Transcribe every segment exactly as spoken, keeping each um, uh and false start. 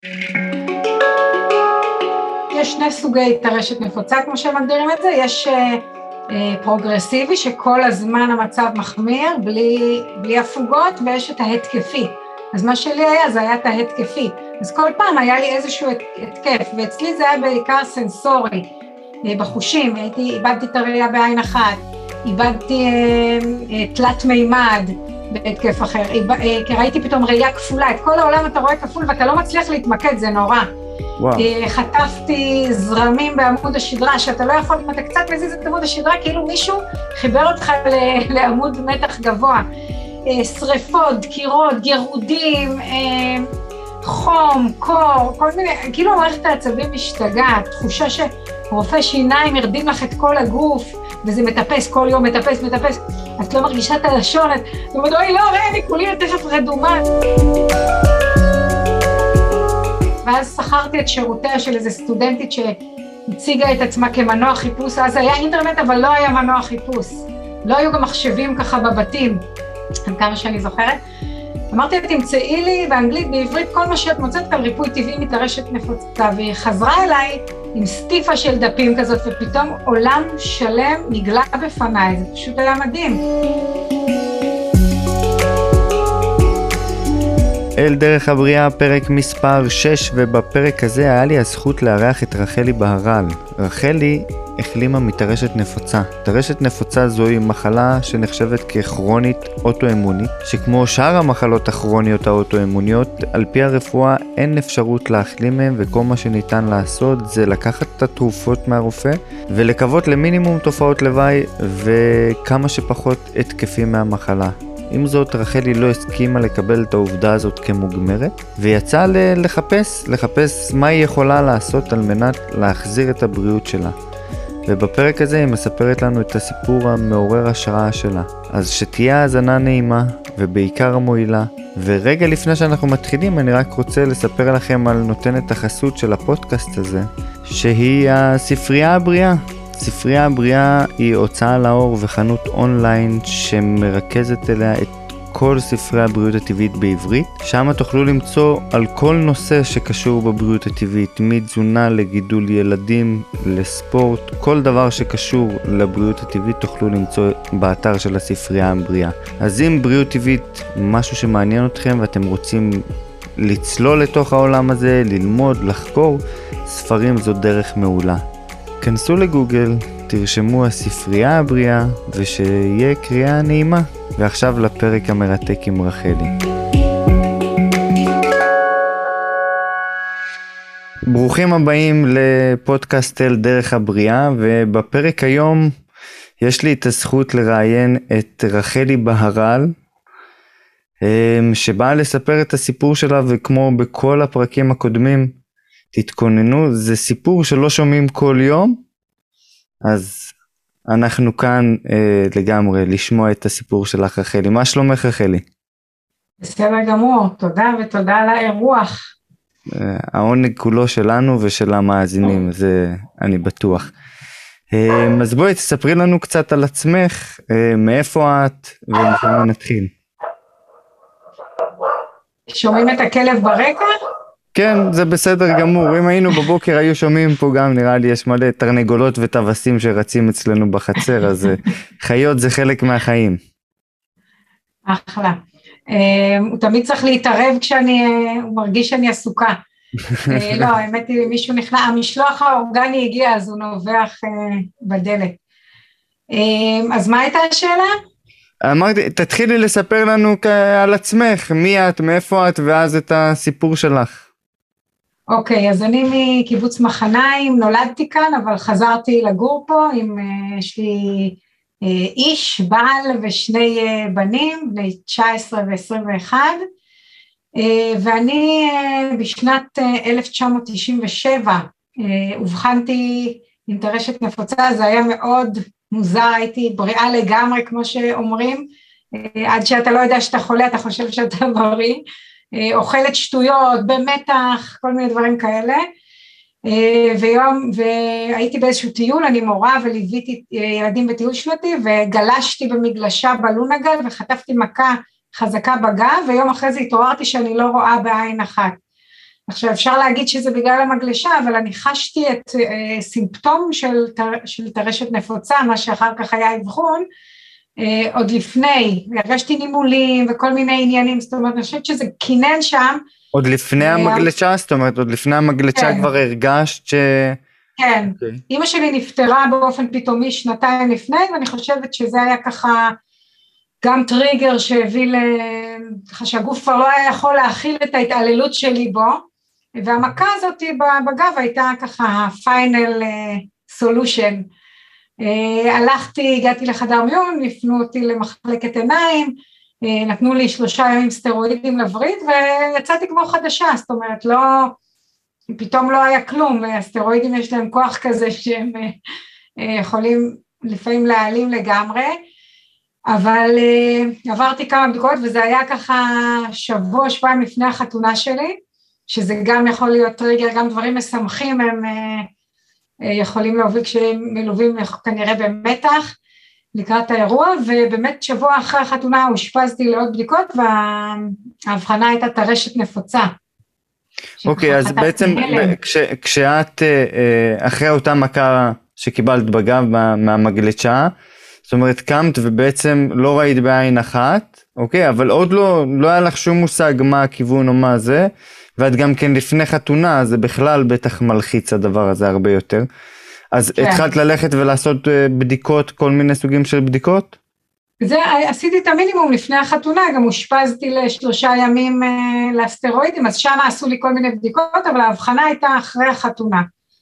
יש שני סוגי טרשת נפוצה, כמו שמגדירים את זה, יש אה, אה, פרוגרסיבי, שכל הזמן המצב מחמיר, בלי, בלי הפוגות, ויש את ההתקפי. אז מה שלי היה, זה היה את ההתקפי. אז כל פעם היה לי איזשהו התקף, ואצלי זה היה בעיקר סנסורי, אה, בחושים, הייתי, איבדתי את הראייה בעין אחת, איבדתי אה, אה, תלת מימד, בהתקף אחר, כי ראיתי פתאום ראייה כפולה, את כל העולם אתה רואה כפול ואתה לא מצליח להתמקד, זה נורא. וואו. חטפתי זרמים בעמוד השדרה, שאתה לא יכול, אם אתה קצת מזיז את עמוד השדרה, כאילו מישהו חיבר אותך לעמוד מתח גבוה. שריפות, דקירות, גירודים, חום, קור, כל מיני, כאילו המערכת העצבים משתגעת, תחושה שרופא שיניים ירדים לך את כל הגוף, וזה מטפס כל יום, מטפס, מטפס, את לא מרגישה את הלשון, את אומרת, אוי לא, אני כולי תכף רדומה. ואז שכרתי את שירותיה של איזו סטודנטית שהציגה את עצמה כמנוע חיפוש, אז היה אינטרנט אבל לא היה מנוע חיפוש, לא היו גם מחשבים ככה בבתים, כמה שאני זוכרת. אמרתי, תמצאי לי באנגלית, בעברית, כל מה שאת מוצאת על ריפוי טבעי מטרשת נפוצה, והיא חזרה אליי עם סטיפה של דפים כזאת, ופתאום עולם שלם נגלה בפניי, זה פשוט היה מדהים. אל דרך הבריאה, פרק מספר שש, ובפרק הזה היה לי הזכות לארח את רחלי בהרל. רחלי החלימה מטרשת נפוצה. טרשת נפוצה זוהי מחלה שנחשבת ככרונית אוטואימונית, שכמו שאר המחלות הכרוניות האוטואימוניות, על פי הרפואה אין אפשרות להחלים מהם, וכל מה שניתן לעשות זה לקחת את התרופות מהרופא, ולקוות למינימום תופעות לוואי, וכמה שפחות התקפים מהמחלה. עם זאת, רחלי לא הסכימה לקבל את העובדה הזאת כמוגמרת, ויצאה לחפש, לחפש מה היא יכולה לעשות על מנת להחזיר את הבריאות שלה. ובפרק הזה היא מספרת לנו את הסיפור המעורר השראה שלה. אז שתהיה האזנה נעימה, ובעיקר מועילה. ורגע לפני שאנחנו מתחילים, אני רק רוצה לספר לכם על נותנת החסות של הפודקאסט הזה, שהיא הספרייה הבריאה. ספרייה הבריאה היא הוצאה לאור וחנות אונליין שמרכזת אליה את כל ספרי הבריאות הטבעית בעברית. שם תוכלו למצוא על כל נושא שקשור בבריאות הטבעית, מתזונה לגידול ילדים, לספורט, כל דבר שקשור לבריאות הטבעית תוכלו למצוא באתר של הספרייה הבריאה. אז אם בריאות טבעית משהו שמעניין אתכם ואתם רוצים לצלול לתוך העולם הזה, ללמוד, לחקור, ספרים זו דרך מעולה. כנסו לגוגל, תרשמו הספרייה הבריאה, ושיהיה קריאה נעימה. ועכשיו לפרק המרתק עם רחלי. ברוכים הבאים לפודקאסט אל דרך הבריאה, ובפרק היום יש לי את הזכות לראיין את רחלי בהרל, שבאה לספר את הסיפור שלה, וכמו בכל הפרקים הקודמים, תתכוננו, זה סיפור שלא שומעים כל יום, אז אנחנו כאן אה, לגמרי לשמוע את הסיפור שלך רחלי. מה שלומך רחלי? בסדר גמור, תודה ותודה על האירוח. אה, העונג כולו שלנו ושל המאזינים, זה אני בטוח. אה, אז בואי תספרי לנו קצת על עצמך, אה, מאיפה את ומשם נתחיל. שומעים את הכלב ברקע? כן, זה בסדר גמור. אם היינו בבוקר היו שומעים פה גם, נראה לי יש מלא תרנגולות וטווסים שרצים אצלנו בחצר, אז חיות זה חלק מהחיים. אחלה. הוא תמיד צריך להתערב כשאני, הוא מרגיש שאני עסוקה. לא, האמת היא, מישהו נכנע, המשלוח האורגני הגיע, אז הוא נובח בדלת. אז מה הייתה השאלה? אמרתי, תתחילי לספר לנו על עצמך, מי את, מאיפה את, ואז את הסיפור שלך. אוקיי, אז אני מקיבוץ מחניים, נולדתי כאן, אבל חזרתי לגור פה, עם, יש לי איש, בעל ושני בנים, בני תשע עשרה ו-עשרים ואחת, ואני בשנת אלף תשע מאות תשעים ושבע הובחנתי עם טרשת נפוצה, זה היה מאוד מוזר, הייתי בריאה לגמרי, כמו שאומרים, עד שאתה לא יודע שאתה חולה, אתה חושב שאתה בריא, אוכלת שטויות, במתח, כל מיני דברים כאלה, ויום, והייתי באיזשהו טיול, אני מורה וליוויתי ילדים בטיול שנתי, וגלשתי במגלשה בלונגל, וחטפתי מכה חזקה בגב, ויום אחרי זה התעוררתי שאני לא רואה בעין אחת. עכשיו אפשר להגיד שזה בגלל המגלשה, אבל אני חשתי את אה, סימפטום של, של טרשת נפוצה, מה שאחר כך היה אבחון, אה, עוד לפני, הרגשתי נימולים וכל מיני עניינים, זאת אומרת, אני חושבת שזה כינן שם. עוד לפני אה, המגלשה? זאת אומרת, עוד לפני המגלשה כן. כבר הרגשת ש... כן, okay. אמא שלי נפטרה באופן פתאומי שנתיים לפני, ואני חושבת שזה היה ככה גם טריגר שהביא ל... ככה שהגוף כבר לא היה יכול להכיל את ההתעללות שלי בו, והמכה הזאת בגב הייתה ככה פיינל סולושן. הלכתי, הגעתי לחדר מיון, הפנו אותי למחלקת עיניים, נתנו לי שלושה ימים סטרואידים לווריד, ויצאתי כמו חדשה, זאת אומרת, לא... פתאום לא היה כלום, הסטרואידים יש להם כוח כזה שהם יכולים לפעמים להעלים לגמרי, אבל עברתי כמה בדיקות וזה היה ככה שבוע, שבועיים לפני החתונה שלי, שזה גם יכול להיות טריגר, גם דברים משמחים הם יכולים להוביל כשהם מלווים כנראה במתח לקראת האירוע, ובאמת שבוע אחרי החתונה הושפזתי לעוד בדיקות וההבחנה הייתה טרשת נפוצה. אוקיי, אז בעצם כשאת אחרי אותה מכה שקיבלת בגב מהמגלשה, זאת אומרת קמת ובעצם לא ראית בעין אחת, אוקיי, אבל עוד לא, לא היה לך שום מושג מה הכיוון או מה זה, ואת גם כן לפני חתונה, זה בכלל בטח מלחיץ הדבר הזה הרבה יותר, אז התחלת ללכת ולעשות בדיקות, כל מיני סוגים של בדיקות? זה, עשיתי את המינימום לפני החתונה, גם הושפזתי לשלושה ימים לסטרואידים, אז שם עשו לי כל מיני בדיקות, אבל ההבחנה הייתה אחרי החתונה,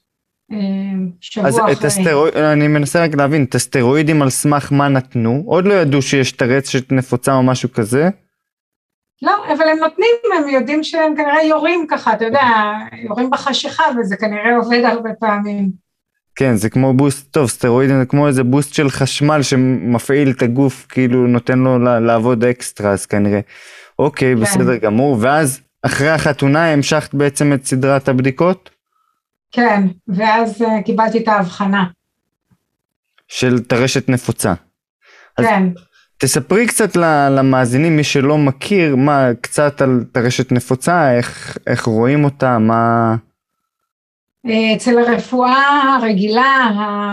שבוע אז אחרי. את הסטרואיד, אני מנסה רק להבין, את הסטרואידים על סמך מה נתנו? עוד לא ידעו שיש טרשת נפוצה או משהו כזה? לא, אבל הם נותנים, הם יודעים שהם כנראה יורים ככה, אתה יודע, יורים בחשיכה, וזה כנראה עובד הרבה פעמים. כן, זה כמו בוסט, טוב, סטרואידים זה כמו איזה בוסט של חשמל שמפעיל את הגוף, כאילו נותן לו לעבוד אקסטרה, אז כנראה. אוקיי, כן. בסדר גמור, ואז אחרי החתונה המשכת בעצם את סדרת הבדיקות? כן, ואז uh, קיבלתי את ההבחנה. של טרשת נפוצה. כן. אז תספרי קצת למאזינים, מי שלא מכיר, מה, קצת על טרשת נפוצה, איך, איך רואים אותה, מה... אצל הרפואה הרגילה,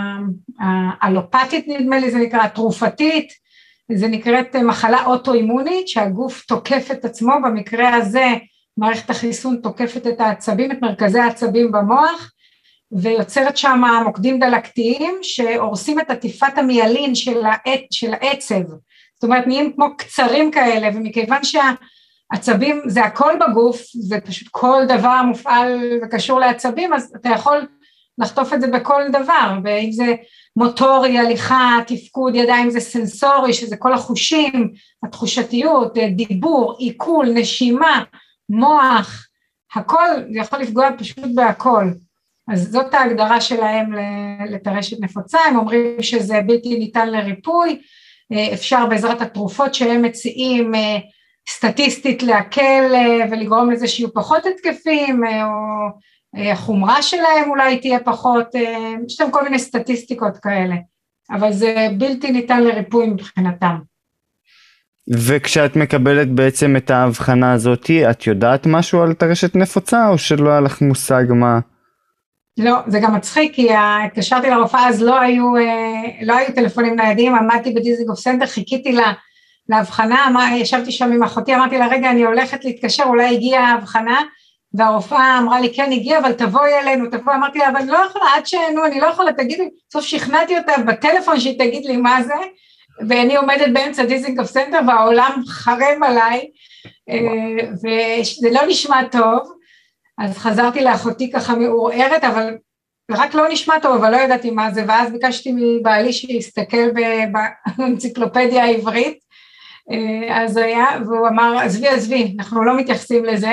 האלופתית נדמה לי, זה נקרא תרופתית, זה נקראת מחלה אוטואימונית, שהגוף תוקף את עצמו, במקרה הזה מערכת החיסון תוקפת את העצבים, את מרכזי העצבים במוח, ויוצרת שם מוקדים דלקתיים, שהורסים את עטיפת המיילין של, העצ, של העצב, זאת אומרת נהיים כמו קצרים כאלה, ומכיוון שה... עצבים זה הכל בגוף, זה פשוט כל דבר מופעל וקשור לעצבים, אז אתה יכול לחטוף את זה בכל דבר, ואם זה מוטורי, הליכה, תפקוד ידיים, זה סנסורי, שזה כל החושים, התחושתיות, דיבור, עיכול, נשימה, מוח, הכל, זה יכול לפגוע פשוט בהכל. אז זאת ההגדרה שלהם לטרשת נפוצה, הם אומרים שזה בלתי ניתן לריפוי, אפשר בעזרת התרופות שהם מציעים, סטטיסטית להקל ולגרום לזה שיהיו פחות התקפים, או החומרה שלהם אולי תהיה פחות, יש להם כל מיני סטטיסטיקות כאלה, אבל זה בלתי ניתן לריפוי מבחינתם. וכשאת מקבלת בעצם את ההבחנה הזאת, את יודעת משהו על טרשת נפוצה, או שלא היה לך מושג מה? לא, זה גם מצחיק, כי התקשרתי לרופאה, אז לא היו, לא היו טלפונים ניידים, עמדתי בדיזינגוף סנטר, חיכיתי לה, להבחנה, ישבתי שם עם אחותי, אמרתי לה, רגע, אני הולכת להתקשר, אולי הגיעה ההבחנה, והרופאה אמרה לי, כן, הגיעה, אבל תבואי אלינו, תבואי, אמרתי לה, אבל אני לא יכולה, עד שאנו, אני לא יכולה, תגידי, בסוף שכנעתי אותה בטלפון, שהיא תגיד לי מה זה, ואני עומדת באמצע דיזינגוף סנטר, והעולם חרם עליי, וזה לא נשמע טוב, אז חזרתי לאחותי ככה מעורערת, אבל רק לא נשמע טוב, אבל לא ידעתי מה זה, ואז ביקשתי מבעלי שיסתכל באנציקלופדיה העברית, אז היה, והוא אמר, עזבי, עזבי, אנחנו לא מתייחסים לזה,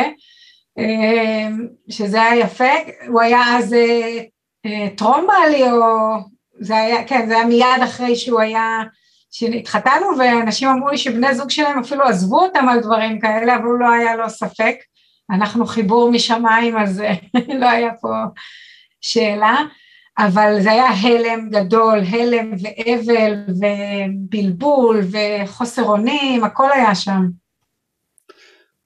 שזה היה יפה, הוא היה אז טרומבלי, או זה היה, כן, זה היה מיד אחרי שהוא היה, שהתחתנו, ואנשים אמרו לי שבני זוג שלהם אפילו עזבו אותם על דברים כאלה, אבל הוא לא היה לו ספק, אנחנו חיבור משמיים, אז לא היה פה שאלה, אבל זה היה הלם גדול, הלם ואבל ובלבול וחוסר אונים, הכל היה שם.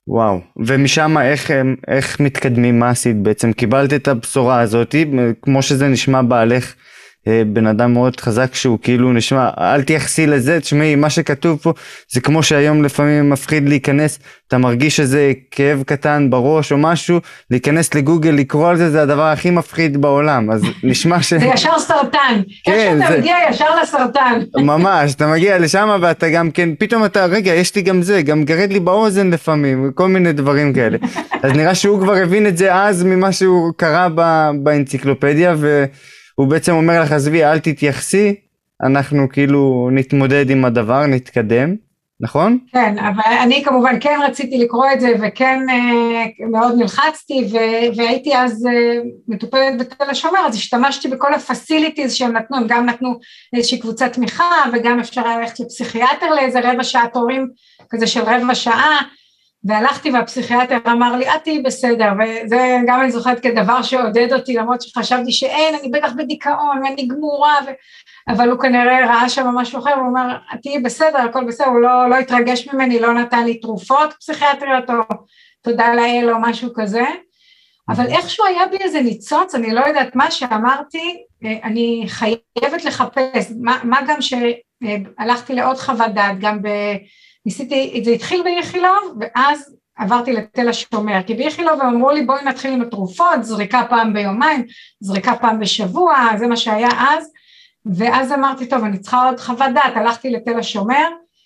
וואו, ומשם איך, איך מתקדמים, מה עשית בעצם? קיבלת את הבשורה הזאת, כמו שזה נשמע בעלך, בן אדם מאוד חזק שהוא כאילו נשמע, אל תייחסי לזה, תשמעי, מה שכתוב פה, זה כמו שהיום לפעמים מפחיד להיכנס, אתה מרגיש איזה כאב קטן בראש או משהו, להיכנס לגוגל, לקרוא על זה, זה הדבר הכי מפחיד בעולם, אז נשמע ש... זה ישר סרטן, כן, איך שאתה זה... מגיע ישר לסרטן. ממש, אתה מגיע לשם ואתה גם כן, פתאום אתה, רגע, יש לי גם זה, גם גרד לי באוזן לפעמים, כל מיני דברים כאלה, אז נראה שהוא כבר הבין את זה אז ממה שהוא קרא בא... באנציקלופדיה, ו... הוא בעצם אומר לך, עזבי, אל תתייחסי, אנחנו כאילו נתמודד עם הדבר, נתקדם, נכון? כן, אבל אני כמובן כן רציתי לקרוא את זה, וכן אה, מאוד נלחצתי, ו- והייתי אז אה, מטופלת בתל השומר, אז השתמשתי בכל הפסיליטיז שהם נתנו, הם גם נתנו איזושהי קבוצת תמיכה, וגם אפשר ללכת לפסיכיאטר לאיזה רבע שעה תורים, כזה של רבע שעה, והלכתי והפסיכיאטר אמר לי, את תהי בסדר, וזה גם אני זוכרת כדבר שעודד אותי, למרות שחשבתי שאין, אני בטח בדיכאון, ואני גמורה, ו... אבל הוא כנראה ראה שם משהו אחר, הוא אומר, את תהי בסדר, הכל בסדר, הוא לא, לא התרגש ממני, לא נתן לי תרופות פסיכיאטריות, או תודה לאל, או משהו כזה, אבל איכשהו היה בי איזה ניצוץ, אני לא יודעת מה שאמרתי, אני חייבת לחפש, מה, מה גם שהלכתי לעוד חוות דעת, גם ב... ניסיתי, זה התחיל באיכילוב, ואז עברתי לתל השומר, כי באיכילוב אמרו לי, בואי נתחיל עם התרופות, זריקה פעם ביומיים, זריקה פעם בשבוע, זה מה שהיה אז, ואז אמרתי, טוב, אני צריכה עוד חוות דעת, הלכתי לתל השומר,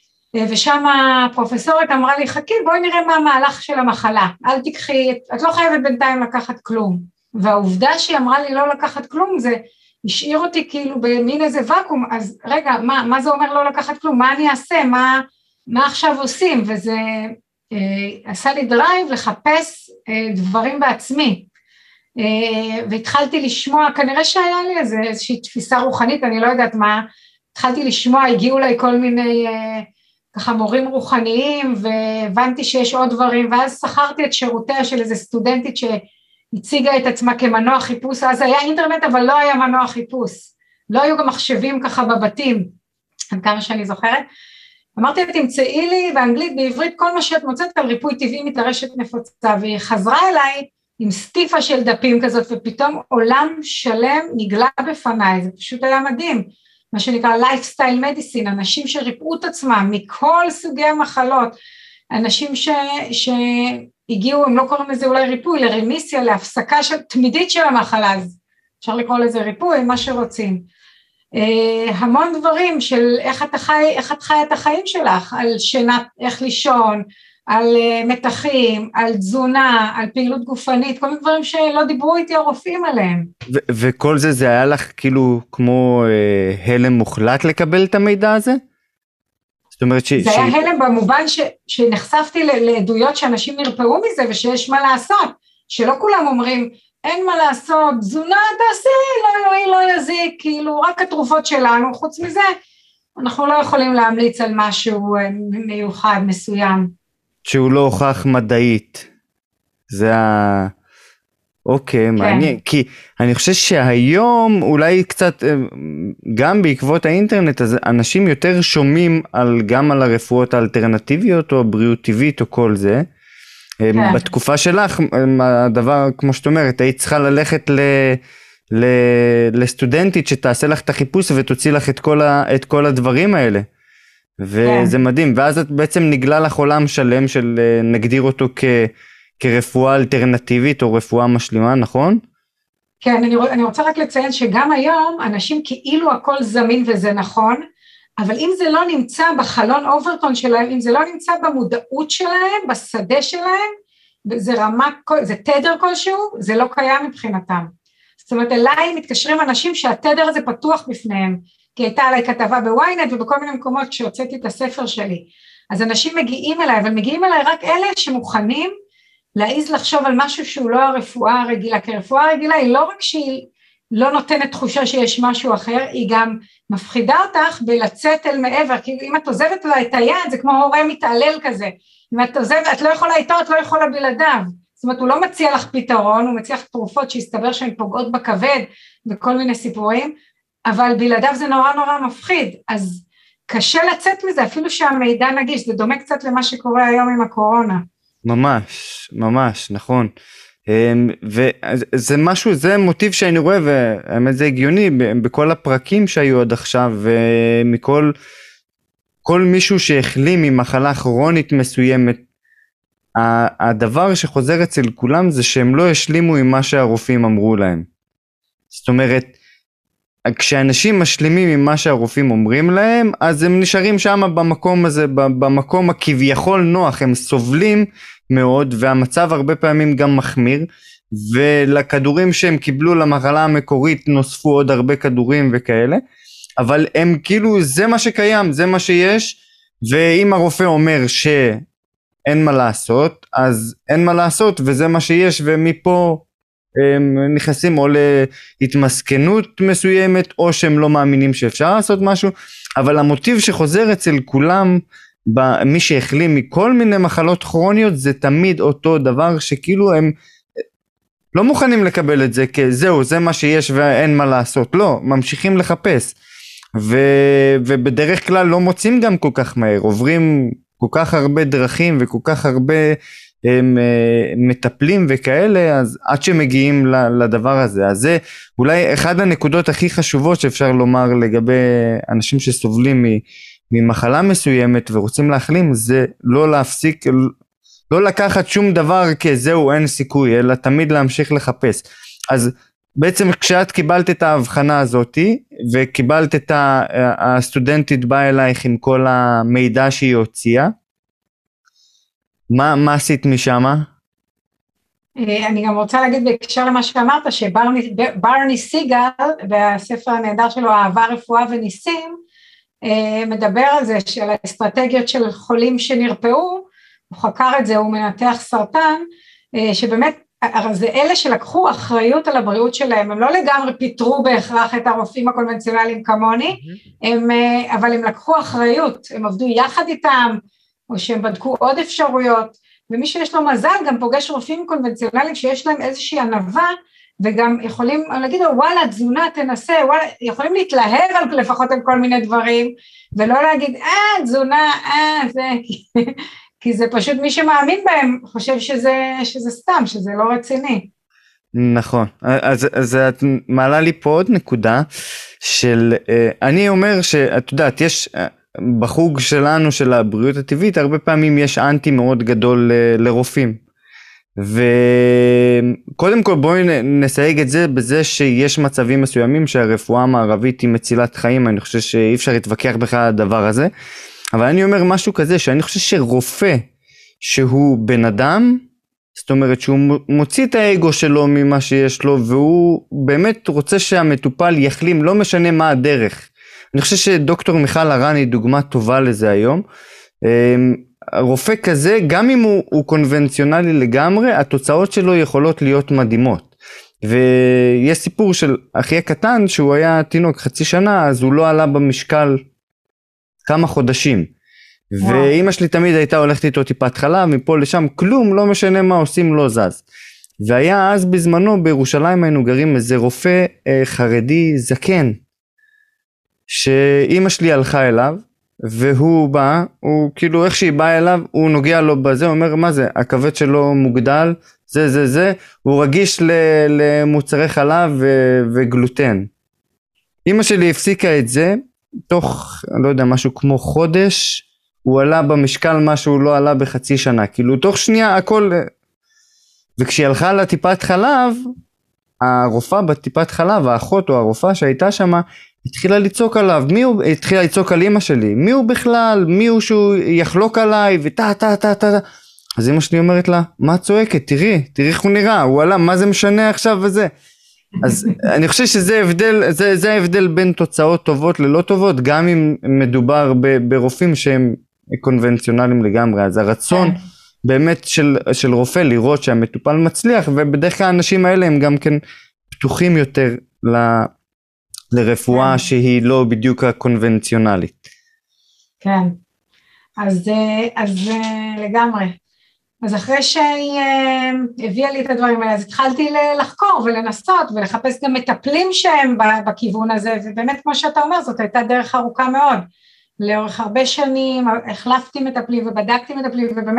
ושם הפרופסורית אמרה לי, חכי, בואי נראה מה המהלך של המחלה, אל תקחי, את לא חייבת בינתיים לקחת כלום, והעובדה שהיא אמרה לי לא לקחת כלום, זה השאיר אותי כאילו במין איזה וקום, אז רגע, מה, מה זה אומר לא לקחת כלום, מה אני אעשה, מה... מה עכשיו עושים, וזה אה, עשה לי דרייב לחפש אה, דברים בעצמי, אה, והתחלתי לשמוע, כנראה שהיה לי איזה, איזושהי תפיסה רוחנית, אני לא יודעת מה, התחלתי לשמוע, הגיעו לי כל מיני אה, ככה מורים רוחניים, והבנתי שיש עוד דברים, ואז שכרתי את שירותיה של איזה סטודנטית שהציגה את עצמה כמנוע חיפוש, אז היה אינטרנט אבל לא היה מנוע חיפוש, לא היו גם מחשבים ככה בבתים, עד כמה שאני זוכרת, אמרתי לה, תמצאי לי באנגלית, בעברית, כל מה שאת מוצאת על ריפוי טבעי מטרשת נפוצה, והיא חזרה אליי עם סטיפה של דפים כזאת, ופתאום עולם שלם נגלה בפניי, זה פשוט היה מדהים, מה שנקרא lifestyle medicine, אנשים שריפאו את עצמם מכל סוגי המחלות, אנשים ש, שהגיעו, הם לא קוראים לזה אולי ריפוי, לרמיסיה, להפסקה של, תמידית של המחלה, אז אפשר לקרוא לזה ריפוי, מה שרוצים, Uh, המון דברים של איך את חי, איך את חי את החיים שלך, על שינה, איך לישון, על uh, מתחים, על תזונה, על פעילות גופנית, כל מיני דברים שלא דיברו איתי הרופאים עליהם. ו- וכל זה, זה היה לך כאילו כמו uh, הלם מוחלט לקבל את המידע הזה? זאת אומרת ש... זה ש... היה הלם במובן ש... שנחשפתי לעדויות שאנשים נרפאו מזה ושיש מה לעשות, שלא כולם אומרים, אין מה לעשות, תזונה תעשי, לא יועיל, לא יזיק, כאילו רק התרופות שלנו, חוץ מזה, אנחנו לא יכולים להמליץ על משהו מיוחד, מסוים. שהוא לא הוכח מדעית, זה ה... אוקיי, כן. מעניין, כי אני חושב שהיום אולי קצת, גם בעקבות האינטרנט, אז אנשים יותר שומעים על, גם על הרפואות האלטרנטיביות, או בריאות טבעית, או כל זה, כן. בתקופה שלך, הדבר, כמו שאת אומרת, היית צריכה ללכת ל, ל, לסטודנטית שתעשה לך את החיפוש ותוציא לך את כל, ה, את כל הדברים האלה. וזה כן. מדהים. ואז את בעצם נגלה לך עולם שלם של נגדיר אותו כ, כרפואה אלטרנטיבית או רפואה משלימה, נכון? כן, אני, אני רוצה רק לציין שגם היום אנשים כאילו הכל זמין וזה נכון, אבל אם זה לא נמצא בחלון אוברטון שלהם, אם זה לא נמצא במודעות שלהם, בשדה שלהם, זה רמה, זה תדר כלשהו, זה לא קיים מבחינתם. זאת אומרת, אליי מתקשרים אנשים שהתדר הזה פתוח בפניהם, כי הייתה עליי כתבה בוויינט ובכל מיני מקומות שהוצאתי את הספר שלי. אז אנשים מגיעים אליי, אבל מגיעים אליי רק אלה שמוכנים להעיז לחשוב על משהו שהוא לא הרפואה הרגילה, כי הרפואה הרגילה היא לא רק שהיא לא נותנת תחושה שיש משהו אחר, היא גם מפחידה אותך בלצאת אל מעבר, כי אם את עוזבת לה את היד, זה כמו הורה מתעלל כזה, אם את עוזבת, את לא יכולה איתו, את לא יכולה בלעדיו, זאת אומרת, הוא לא מציע לך פתרון, הוא מציע לך תרופות שהסתבר שהן פוגעות בכבד, וכל מיני סיפורים, אבל בלעדיו זה נורא נורא מפחיד, אז קשה לצאת מזה, אפילו שהמידע נגיש, זה דומה קצת למה שקורה היום עם הקורונה. ממש, ממש, נכון. וזה משהו, זה מוטיב שאני רואה, והאמת זה הגיוני, בכל הפרקים שהיו עד עכשיו, ומכל כל מישהו שהחלים ממחלה כרונית מסוימת, הדבר שחוזר אצל כולם זה שהם לא השלימו עם מה שהרופאים אמרו להם. זאת אומרת, כשאנשים משלימים עם מה שהרופאים אומרים להם, אז הם נשארים שם במקום הזה, במקום הכביכול נוח, הם סובלים מאוד, והמצב הרבה פעמים גם מחמיר, ולכדורים שהם קיבלו למחלה המקורית נוספו עוד הרבה כדורים וכאלה, אבל הם כאילו, זה מה שקיים, זה מה שיש, ואם הרופא אומר שאין מה לעשות, אז אין מה לעשות, וזה מה שיש, ומפה הם נכנסים או להתמסכנות מסוימת, או שהם לא מאמינים שאפשר לעשות משהו, אבל המוטיב שחוזר אצל כולם, מי שהחלים מכל מיני מחלות כרוניות, זה תמיד אותו דבר, שכאילו הם לא מוכנים לקבל את זה, כי זהו, זה מה שיש ואין מה לעשות, לא, ממשיכים לחפש, ו, ובדרך כלל לא מוצאים גם כל כך מהר, עוברים כל כך הרבה דרכים, וכל כך הרבה הם מטפלים וכאלה, אז עד שמגיעים לדבר הזה, אז זה אולי אחד הנקודות הכי חשובות שאפשר לומר לגבי אנשים שסובלים ממחלה מסוימת ורוצים להחלים, זה לא להפסיק, לא לקחת שום דבר כזהו אין סיכוי, אלא תמיד להמשיך לחפש. אז בעצם כשאת קיבלת את ההבחנה הזאת, וקיבלת את הסטודנטית באה אלייך עם כל המידע שהיא הוציאה, מה, מה עשית משם? אני גם רוצה להגיד בהקשר למה שאמרת, שברני סיגל, והספר הנהדר שלו, אהבה, רפואה וניסים, מדבר על זה, של האסטרטגיות של חולים שנרפאו, הוא חקר את זה, הוא מנתח סרטן, שבאמת, זה אלה שלקחו אחריות על הבריאות שלהם, הם לא לגמרי פיתרו בהכרח את הרופאים הקונבנציונליים כמוני, הם, אבל הם לקחו אחריות, הם עבדו יחד איתם, או שהם בדקו עוד אפשרויות, ומי שיש לו מזל גם פוגש רופאים קונבנציונליים שיש להם איזושהי ענווה, וגם יכולים להגיד לו וואלה תזונה תנסה, וואלה, יכולים להתלהב על, לפחות על כל מיני דברים, ולא להגיד אה תזונה, אה זה, כי זה פשוט מי שמאמין בהם חושב שזה, שזה סתם, שזה לא רציני. נכון, אז, אז את מעלה לי פה עוד נקודה, של, אני אומר שאת יודעת, יש בחוג שלנו של הבריאות הטבעית, הרבה פעמים יש אנטי מאוד גדול לרופאים, וקודם כל בואי נסייג את זה בזה שיש מצבים מסוימים שהרפואה המערבית היא מצילת חיים, אני חושב שאי אפשר להתווכח בכלל על הדבר הזה, אבל אני אומר משהו כזה, שאני חושב שרופא שהוא בן אדם, זאת אומרת שהוא מוציא את האגו שלו ממה שיש לו, והוא באמת רוצה שהמטופל יחלים, לא משנה מה הדרך. אני חושב שדוקטור מיכל הרן היא דוגמה טובה לזה היום. רופא כזה, גם אם הוא, הוא קונבנציונלי לגמרי, התוצאות שלו יכולות להיות מדהימות. ויש סיפור של אחי הקטן, שהוא היה תינוק חצי שנה, אז הוא לא עלה במשקל כמה חודשים. ואמא שלי תמיד הייתה הולכת איתו טיפת חלב, מפה לשם כלום, לא משנה מה עושים, לא זז. והיה אז בזמנו בירושלים היינו גרים איזה רופא אה, חרדי זקן, שאמא שלי הלכה אליו, והוא בא, הוא כאילו איך שהיא באה אליו, הוא נוגע לו בזה, הוא אומר מה זה, הכבד שלו מוגדל, זה זה זה, הוא רגיש למוצרי חלב ו- וגלוטן. אמא שלי הפסיקה את זה, תוך, אני לא יודע, משהו כמו חודש, הוא עלה במשקל מה שהוא לא עלה בחצי שנה, כאילו תוך שנייה הכל, וכשהיא הלכה לטיפת חלב, הרופאה בטיפת חלב, האחות או הרופאה שהייתה שמה, התחילה לצעוק עליו, מי הוא, התחילה לצעוק על אמא שלי, מי הוא בכלל, מי הוא שהוא יחלוק עליי, ותה תה תה תה, אז אמא שלי אומרת לה, מה צועקת, תראי, תראי איך הוא נראה, הוא עלה, מה זה משנה עכשיו וזה, אז אני חושב שזה הבדל, זה, זה ההבדל בין תוצאות טובות ללא טובות, גם אם מדובר ב, ברופאים שהם קונבנציונליים לגמרי, אז הרצון באמת של, של רופא לראות שהמטופל מצליח, ובדרך כלל האנשים האלה הם גם כן פתוחים יותר ל, לרפואה שהיא לא בדיוק הקונבנציונלית. כן, אז, אז לגמרי. אז אחרי שהיא הביאה לי את הדברים האלה, אז התחלתי לחקור ולנסות ולחפש גם מטפלים שהם בכיוון הזה, ובאמת כמו שאתה אומר, זאת הייתה דרך ארוכה מאוד. לאורך הרבה שנים החלפתי מטפלים ובדקתי מטפלים, ובאמת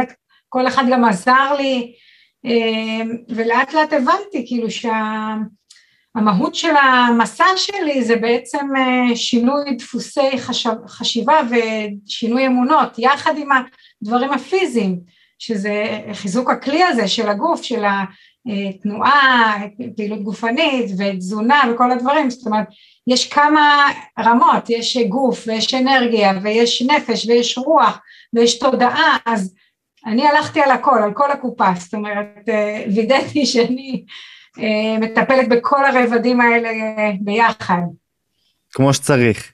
כל אחד גם עזר לי, ולאט לאט הבנתי כאילו שהמהות של המסע שלי זה בעצם שינוי דפוסי חשיבה ושינוי אמונות, יחד עם הדברים הפיזיים, שזה חיזוק הכלי הזה של הגוף, של התנועה, פעילות גופנית ותזונה וכל הדברים, זאת אומרת, יש כמה רמות, יש גוף ויש אנרגיה ויש נפש ויש רוח ויש תודעה, אז אני הלכתי על הכל, על כל הקופה, זאת אומרת, וידאתי שאני מטפלת בכל הרבדים האלה ביחד. כמו שצריך.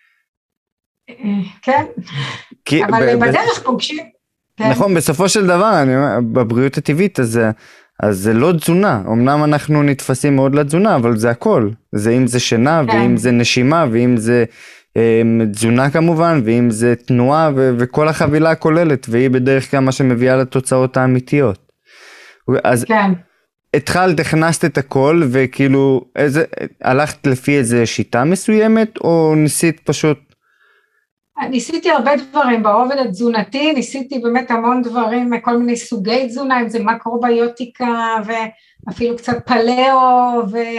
כן, אבל בדרך פוגשים. נכון, בסופו של דבר, בבריאות הטבעית, אז זה לא תזונה, אמנם אנחנו נתפסים מאוד לתזונה, אבל זה הכל, זה אם זה שינה, ואם זה נשימה, ואם זה תזונה כמובן, ואם זה תנועה, וכל החבילה הכוללת, והיא בדרך כלל מה שמביאה לתוצאות האמיתיות. אז התחלת, הכנסת את הכל, וכאילו, הלכת לפי איזה שיטה מסוימת, או ניסית פשוט? ניסיתי הרבה דברים, ברובד התזונתי, ניסיתי באמת המון דברים, כל מיני סוגי תזונה, אם זה מקרוביוטיקה, ואפילו קצת פלאו,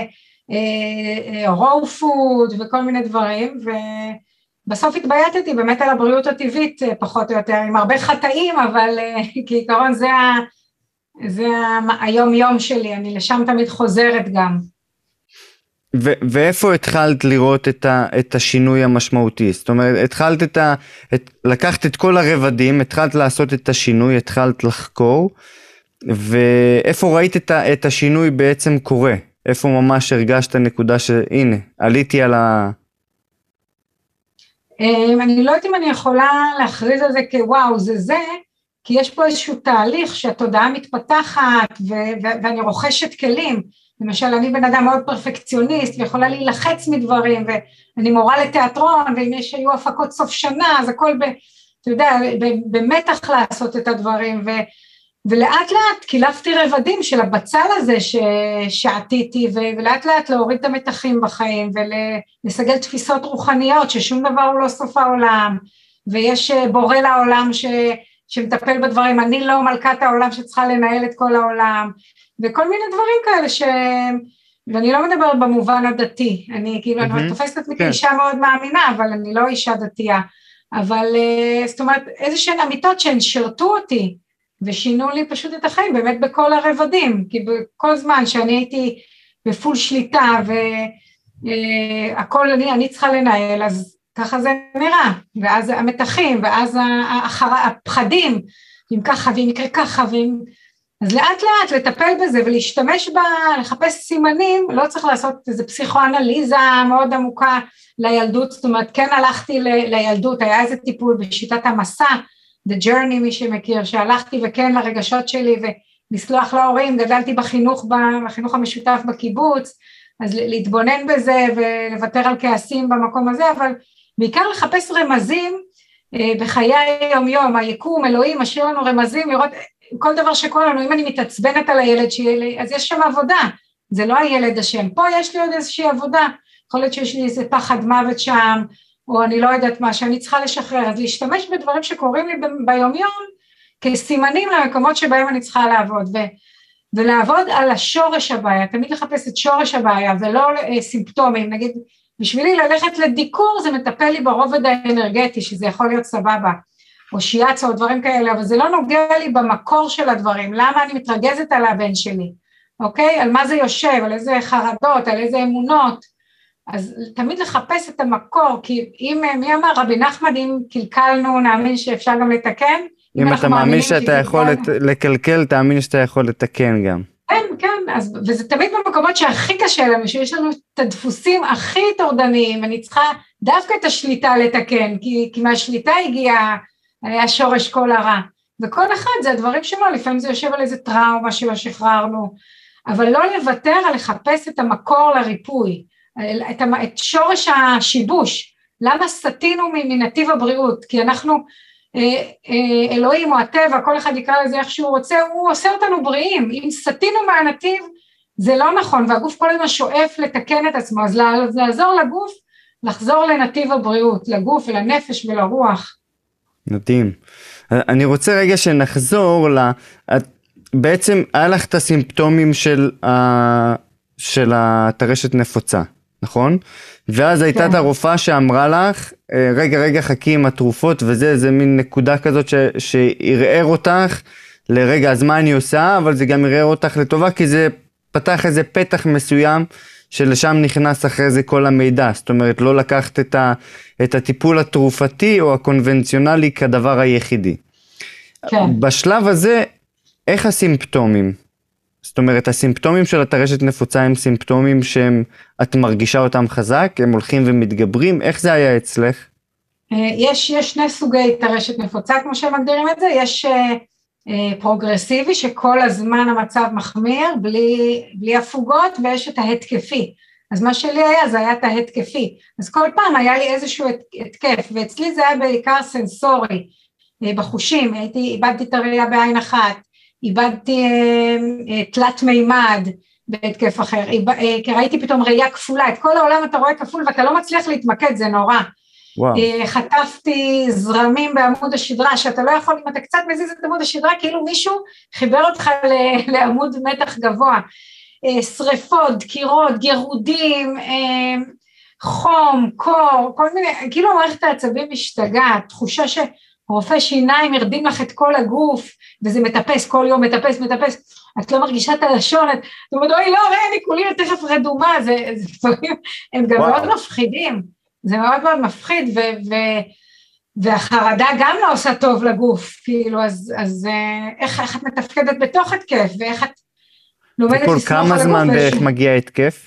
ורואו פוד, וכל מיני דברים, ובסוף התבייתתי באמת על הבריאות הטבעית, פחות או יותר, עם הרבה חטאים, אבל כעיקרון זה, זה היום יום שלי, אני לשם תמיד חוזרת גם. ו- ואיפה התחלת לראות את, ה- את השינוי המשמעותי? זאת אומרת, התחלת את ה- את, לקחת את כל הרבדים, התחלת לעשות את השינוי, התחלת לחקור, ואיפה ראית את, ה- את השינוי בעצם קורה? איפה ממש הרגשת נקודה שהנה, עליתי על ה... אני לא יודעת אם אני יכולה להכריז על זה כוואו, זה זה, כי יש פה איזשהו תהליך שהתודעה מתפתחת, ו- ו- ואני רוכשת כלים, למשל, אני בן אדם מאוד פרפקציוניסט, ויכולה להילחץ מדברים, ואני מורה לתיאטרון, ואם יש היו הפקות סוף שנה, אז הכל, ב, אתה יודע, במתח לעשות את הדברים, ו, ולאט לאט קילפתי רבדים של הבצל הזה שעתיתי, ולאט לאט להוריד את המתחים בחיים, ולסגל תפיסות רוחניות, ששום דבר הוא לא סוף העולם, ויש בורא לעולם ש, שמטפל בדברים, אני לא מלכת העולם שצריכה לנהל את כל העולם, וכל מיני דברים כאלה ש... ואני לא מדברת במובן הדתי, אני כאילו, mm-hmm. אני תופסת את כן. אישה מאוד מאמינה, אבל אני לא אישה דתייה, אבל זאת אומרת, איזה שהן אמיתות שהן שרתו אותי, ושינו לי פשוט את החיים, באמת בכל הרבדים, כי בכל זמן שאני הייתי בפול שליטה, והכל אני, אני צריכה לנהל, אז ככה זה נראה, ואז המתחים, ואז הפחדים, אם ככה, ואם יקרה ככה, ואם... אז לאט לאט לטפל בזה ולהשתמש בה, לחפש סימנים, לא צריך לעשות איזו פסיכואנליזה מאוד עמוקה לילדות, זאת אומרת, כן הלכתי ל- לילדות, היה איזה טיפול בשיטת המסע, The Journey, מי שמכיר, שהלכתי וכן לרגשות שלי ולסלוח להורים, גדלתי בחינוך, בחינוך המשותף בקיבוץ, אז להתבונן בזה ולוותר על כעסים במקום הזה, אבל בעיקר לחפש רמזים בחיי היום יום, היקום, אלוהים, משאיר לנו רמזים, לראות כל דבר שקורה לנו, אם אני מתעצבנת על הילד שלי, אז יש שם עבודה, זה לא הילד השם, פה יש לי עוד איזושהי עבודה, יכול להיות שיש לי איזה פחד מוות שם, או אני לא יודעת מה, שאני צריכה לשחרר, אז להשתמש בדברים שקורים לי ביום יום, כסימנים למקומות שבהם אני צריכה לעבוד, ו, ולעבוד על השורש הבעיה, תמיד לחפש את שורש הבעיה, ולא סימפטומים, נגיד, בשבילי ללכת לדיקור, זה מטפל לי ברובד האנרגטי, שזה יכול להיות סבבה, או שיאצה או דברים כאלה, אבל זה לא נוגע לי במקור של הדברים, למה אני מתרגזת על הבן שלי, אוקיי? על מה זה יושב, על איזה חרדות, על איזה אמונות, אז תמיד לחפש את המקור, כי אם, מי אמר, רבי נחמן, אם קלקלנו, נאמין שאפשר גם לתקן, אם, אם אתה מאמין שאתה יכול לקלקל, תאמין שאתה יכול לתקן גם. כן, כן, אז, וזה תמיד במקומות שהכי קשה לנו, שיש לנו את הדפוסים הכי תורדניים, אני צריכה דווקא את השליטה לתקן, כי, כי מהשליטה הגיעה, היה שורש כל הרע, וכל אחד זה הדברים שלו, לפעמים זה יושב על איזה טראומה שלא שחררנו, אבל לא לוותר על לחפש את המקור לריפוי, את, את שורש השיבוש, למה סתינו מנתיב הבריאות, כי אנחנו, אלוהים או הטבע, כל אחד יקרא לזה איך שהוא רוצה, הוא עושה אותנו בריאים, אם סתינו מהנתיב, זה לא נכון, והגוף כל הזמן שואף לתקן את עצמו, אז לעזור לגוף, לחזור לנתיב הבריאות, לגוף ולנפש ולרוח. מדהים. אני רוצה רגע שנחזור ל... בעצם היה לך את הסימפטומים של, ה... של הטרשת נפוצה, נכון? ואז הייתה את הרופאה שאמרה לך, רגע רגע חכי עם התרופות וזה, זה מין נקודה כזאת ש... שערער אותך לרגע, אז מה אני עושה, אבל זה גם ערער אותך לטובה, כי זה פתח איזה פתח מסוים, שלשם נכנס אחרי זה כל המידע, זאת אומרת לא לקחת את, ה... את הטיפול התרופתי או הקונבנציונלי כדבר היחידי. כן. בשלב הזה, איך הסימפטומים? זאת אומרת, הסימפטומים של הטרשת נפוצה הם סימפטומים שהם, את מרגישה אותם חזק, הם הולכים ומתגברים, איך זה היה אצלך? יש, יש שני סוגי טרשת נפוצה, כמו שהם מגדירים את זה, יש אה, פרוגרסיבי, שכל הזמן המצב מחמיר, בלי, בלי הפוגות, ויש את ההתקפי. אז מה שלי היה, זה היה את ההתקפי. אז כל פעם היה לי איזשהו התקף, ואצלי זה היה בעיקר סנסורי, בחושים, הייתי, איבדתי את הראייה בעין אחת, איבדתי אה, אה, תלת מימד בהתקף אחר, אה, כי ראיתי פתאום ראייה כפולה, את כל העולם אתה רואה כפול ואתה לא מצליח להתמקד, זה נורא. אה, חטפתי זרמים בעמוד השדרה, שאתה לא יכול, אם אתה קצת מזיז את עמוד השדרה, כאילו מישהו חיבר אותך ל, לעמוד מתח גבוה, אה, שריפות, דקירות, גירודים, אה, חום, קור, כל מיני, כאילו המערכת העצבים משתגעת, תחושה ש... רופא שיניים ירדים לך את כל הגוף, וזה מטפס כל יום, מטפס, מטפס, את לא מרגישה את הלשון, את אומרת, אוי לא, ראה, אני כולי תכף רדומה, זה, זה דברים, הם גם וואו. מאוד מפחידים, זה מאוד מאוד מפחיד, ו, ו, והחרדה גם לא עושה טוב לגוף, כאילו, אז, אז איך, איך את מתפקדת בתוך התקף, ואיך את לומדת לסמוך על הגוף. כמה זמן בערך מגיע התקף?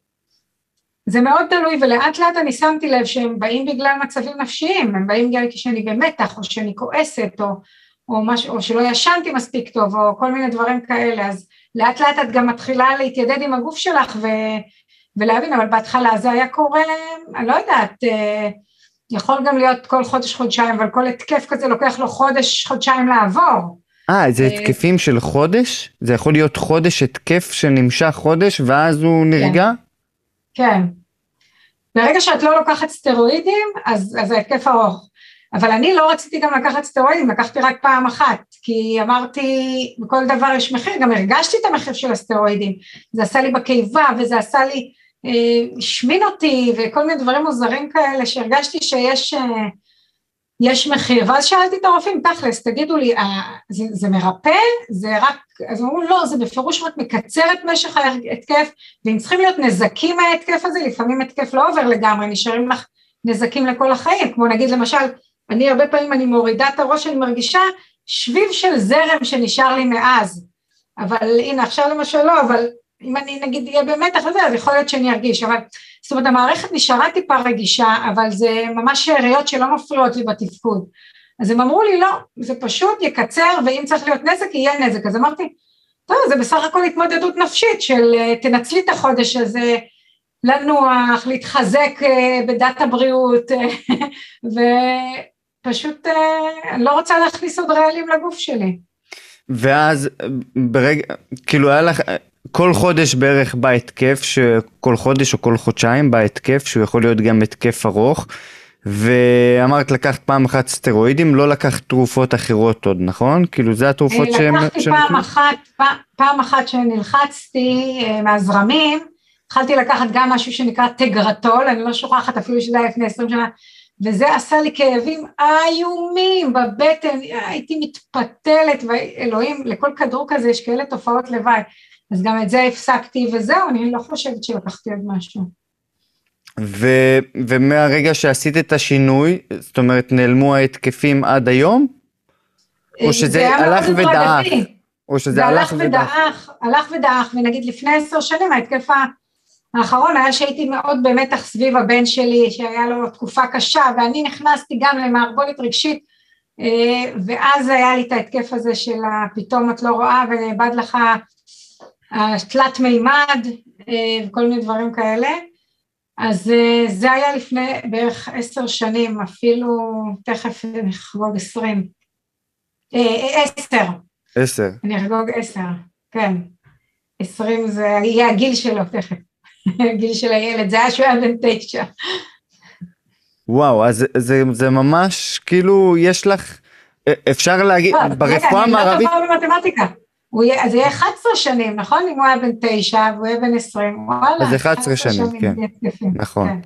זה מאוד תלוי, ולאט לאט אני שמתי לב שהם באים בגלל מצבים נפשיים, הם באים בגלל כשאני במתח, או שאני כועסת, או, או, מש, או שלא ישנתי מספיק טוב, או כל מיני דברים כאלה, אז לאט לאט את גם מתחילה להתיידד עם הגוף שלך, ו, ולהבין, אבל בהתחלה זה היה קורה, אני לא יודעת, יכול גם להיות כל חודש, חודשיים, אבל כל התקף כזה לוקח לו חודש, חודשיים לעבור. אה, זה התקפים של חודש? זה יכול להיות חודש התקף שנמשך חודש, ואז הוא נרגע? כן. ברגע שאת לא לוקחת סטרואידים, אז, אז ההתקף ארוך. אבל אני לא רציתי גם לקחת סטרואידים, לקחתי רק פעם אחת, כי אמרתי, בכל דבר יש מחיר, גם הרגשתי את המחיר של הסטרואידים, זה עשה לי בקיבה, וזה עשה לי, אה, שמין אותי, וכל מיני דברים מוזרים כאלה, שהרגשתי שיש אה, יש מחיר, ואז שאלתי את הרופאים, תכלס, תגידו לי, אה, זה, זה מרפא? זה רק, אז אמרו, לא, זה בפירוש רק מקצר את משך ההתקף, ואם צריכים להיות נזקים מההתקף הזה, לפעמים התקף לא עובר לגמרי, נשארים לך נזקים לכל החיים, כמו נגיד למשל, אני הרבה פעמים אני מורידה את הראש, אני מרגישה שביב של זרם שנשאר לי מאז, אבל הנה עכשיו למשל לא, אבל אם אני נגיד יהיה במתח לזה, אז יכול להיות שאני ארגיש, אבל זאת אומרת המערכת נשארה טיפה רגישה, אבל זה ממש שאריות שלא מפריעות לי בתפקוד, אז הם אמרו לי לא, זה פשוט יקצר, ואם צריך להיות נזק יהיה נזק, אז אמרתי, טוב זה בסך הכל התמודדות נפשית, של תנצלי את החודש הזה, לנוח, להתחזק בדת הבריאות, ופשוט אני לא רוצה להכניס עוד רעלים לגוף שלי. ואז ברגע, כאילו היה לך, כל חודש בערך בא התקף, שכל חודש או כל חודשיים בא התקף, שהוא יכול להיות גם התקף ארוך, ואמרת לקחת פעם אחת סטרואידים, לא לקחת תרופות אחרות עוד, נכון? כאילו זה התרופות שהן... לקחתי פעם אחת, פעם אחת שנלחצתי מהזרמים, התחלתי לקחת גם משהו שנקרא טגרטול, אני לא שוכחת אפילו שזה היה לפני עשרים שנה, וזה עשה לי כאבים איומים בבטן, הייתי מתפתלת, ואלוהים, לכל כדור כזה יש כאלה תופעות לוואי, אז גם את זה הפסקתי, וזהו, אני לא חושבת שלקחתי עוד משהו. ו- ומהרגע שעשית את השינוי, זאת אומרת, נעלמו ההתקפים עד היום? או שזה הלך ודעך? או שזה הלך ודעך? הלך ודעך, ונגיד לפני עשר שנים, ההתקף האחרון היה שהייתי מאוד במתח סביב הבן שלי, שהיה לו תקופה קשה, ואני נכנסתי גם למערבולת רגשית, ואז היה לי את ההתקף הזה של פתאום את לא רואה, ונאבד לך תלת מימד, וכל מיני דברים כאלה, אז זה היה לפני בערך עשר שנים, אפילו תכף נחגוג עשרים, עשר. עשר. אני אחגוג עשר, כן. עשרים זה יהיה הגיל שלו תכף, הגיל של הילד, זה היה שהוא היה בן תשע. וואו, אז זה, זה ממש כאילו יש לך אפשר להגיד, ברפואה המערבית... רגע, אני לא טובה במתמטיקה. אז זה יהיה אחת עשרה שנים, נכון? אם הוא היה בן תשע, והוא יהיה בן עשרים, וואלה. אז אחת עשרה שנים, כן. נכון.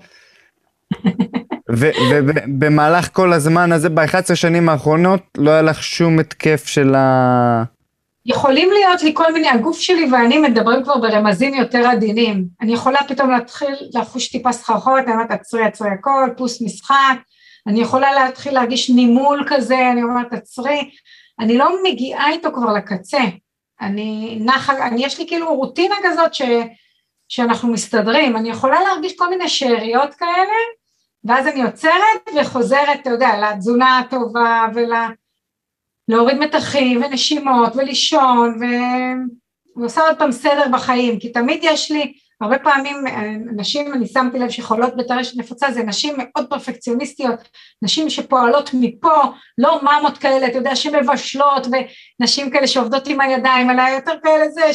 ובמהלך כל הזמן הזה, ב-אחת עשרה שנים האחרונות, לא היה לך שום התקף של ה... יכולים להיות לי כל מיני, הגוף שלי ואני מדברים כבר ברמזים יותר עדינים. אני יכולה פתאום להתחיל לחוש טיפה סחרחורת, אני אומרת, עצרי, עצרי הכל, פוס משחק, אני יכולה להתחיל להרגיש נימול כזה, אני אומרת, עצרי, אני לא מגיעה איתו כבר לקצה. אני נחה, אני, יש לי כאילו רוטינה כזאת ש, שאנחנו מסתדרים, אני יכולה להרגיש כל מיני שאריות כאלה, ואז אני עוצרת וחוזרת, אתה יודע, לתזונה הטובה ול... להוריד מתחים ונשימות ולישון, ועושה עוד פעם סדר בחיים, כי תמיד יש לי, הרבה פעמים נשים, אני שמתי לב שחולות בטרשת נפוצה, זה נשים מאוד פרפקציוניסטיות, נשים שפועלות מפה, לא ממות כאלה, אתה יודע, שמבשלות, ונשים כאלה שעובדות עם הידיים, אלא יותר כאלה זה,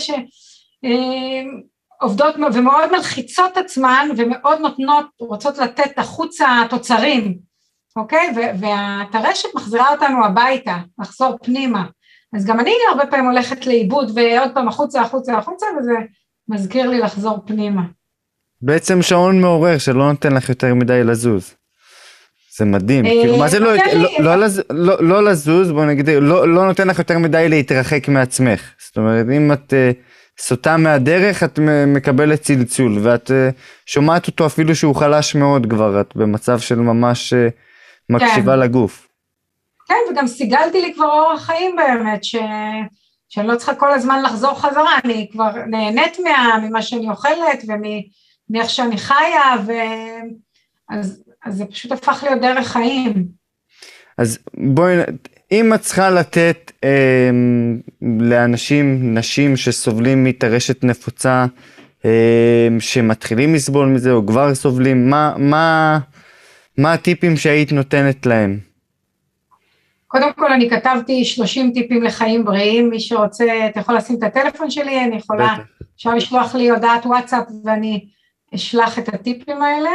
שעובדות ומאוד מלחיצות עצמן, ומאוד נותנות, רוצות לתת החוצה תוצרים, אוקיי? והטרשת מחזירה אותנו הביתה, לחזור פנימה. אז גם אני הרבה פעמים הולכת לאיבוד, ועוד פעם החוצה, החוצה, החוצה, וזה מזכיר לי לחזור פנימה. בעצם שעון מעורר שלא נותן לך יותר מדי לזוז. זה מדהים. כאילו, מה זה לא לזוז, בוא נגיד, לא נותן לך יותר מדי להתרחק מעצמך. זאת אומרת, אם את סוטה מהדרך, את מקבלת צלצול, ואת שומעת אותו אפילו שהוא חלש מאוד כבר, את במצב של ממש... מקשיבה כן. לגוף. כן, וגם סיגלתי לי כבר אורח חיים באמת, ש... שאני לא צריכה כל הזמן לחזור חזרה, אני כבר נהנית מה... ממה שאני אוכלת, ומאיך שאני חיה, ו... אז... אז זה פשוט הפך להיות דרך חיים. אז בואי, אם את צריכה לתת אה, לאנשים, נשים שסובלים מטרשת נפוצה, אה, שמתחילים לסבול מזה, או כבר סובלים, מה... מה... מה הטיפים שהיית נותנת להם? קודם כל אני כתבתי שלושים טיפים לחיים בריאים, מי שרוצה, אתה יכול לשים את הטלפון שלי, אני יכולה, אפשר לשלוח לי הודעת וואטסאפ ואני אשלח את הטיפים האלה.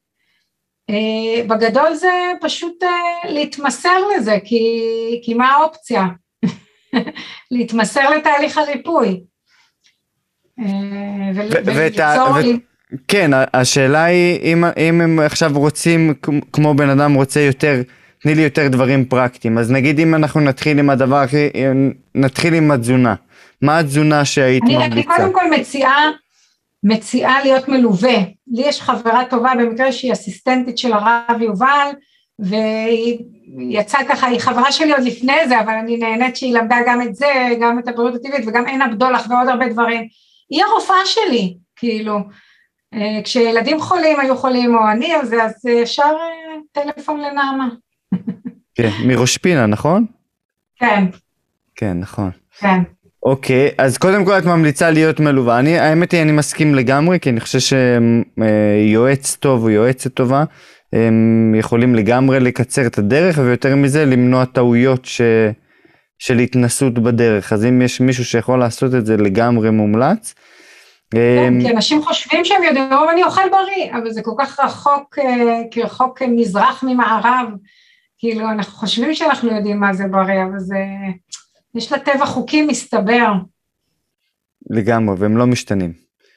בגדול זה פשוט להתמסר לזה, כי, כי מה האופציה? להתמסר לתהליך הריפוי. וליצור לי... כן, השאלה היא, אם, אם הם עכשיו רוצים, כמו בן אדם רוצה יותר, תני לי יותר דברים פרקטיים, אז נגיד אם אנחנו נתחיל עם הדבר הכי, נתחיל עם התזונה, מה התזונה שהיית אני, ממליצה? אני קודם כל מציעה, מציעה להיות מלווה, לי יש חברה טובה במקרה שהיא אסיסטנטית של הרב יובל, והיא יצאה ככה, היא חברה שלי עוד לפני זה, אבל אני נהנית שהיא למדה גם את זה, גם את הבריאות הטבעית, וגם אין הבדולח ועוד הרבה דברים, היא הרופאה שלי, כאילו, כשילדים חולים היו חולים או אני, אז אפשר טלפון לנעמה. כן, מראש פינה, נכון? כן. כן, נכון. כן. אוקיי, אז קודם כל את ממליצה להיות מלווה. אני, האמת היא, אני מסכים לגמרי, כי אני חושב שיועץ טוב או יועצת טובה, הם יכולים לגמרי לקצר את הדרך, ויותר מזה למנוע טעויות ש... של התנסות בדרך. אז אם יש מישהו שיכול לעשות את זה לגמרי מומלץ, כן, כי אנשים חושבים שהם יודעים, אני אוכל בריא, אבל זה כל כך רחוק, כרחוק מזרח ממערב, כאילו אנחנו חושבים שאנחנו יודעים מה זה בריא, אבל זה, יש לטבע חוקים מסתבר. לגמרי, והם לא משתנים.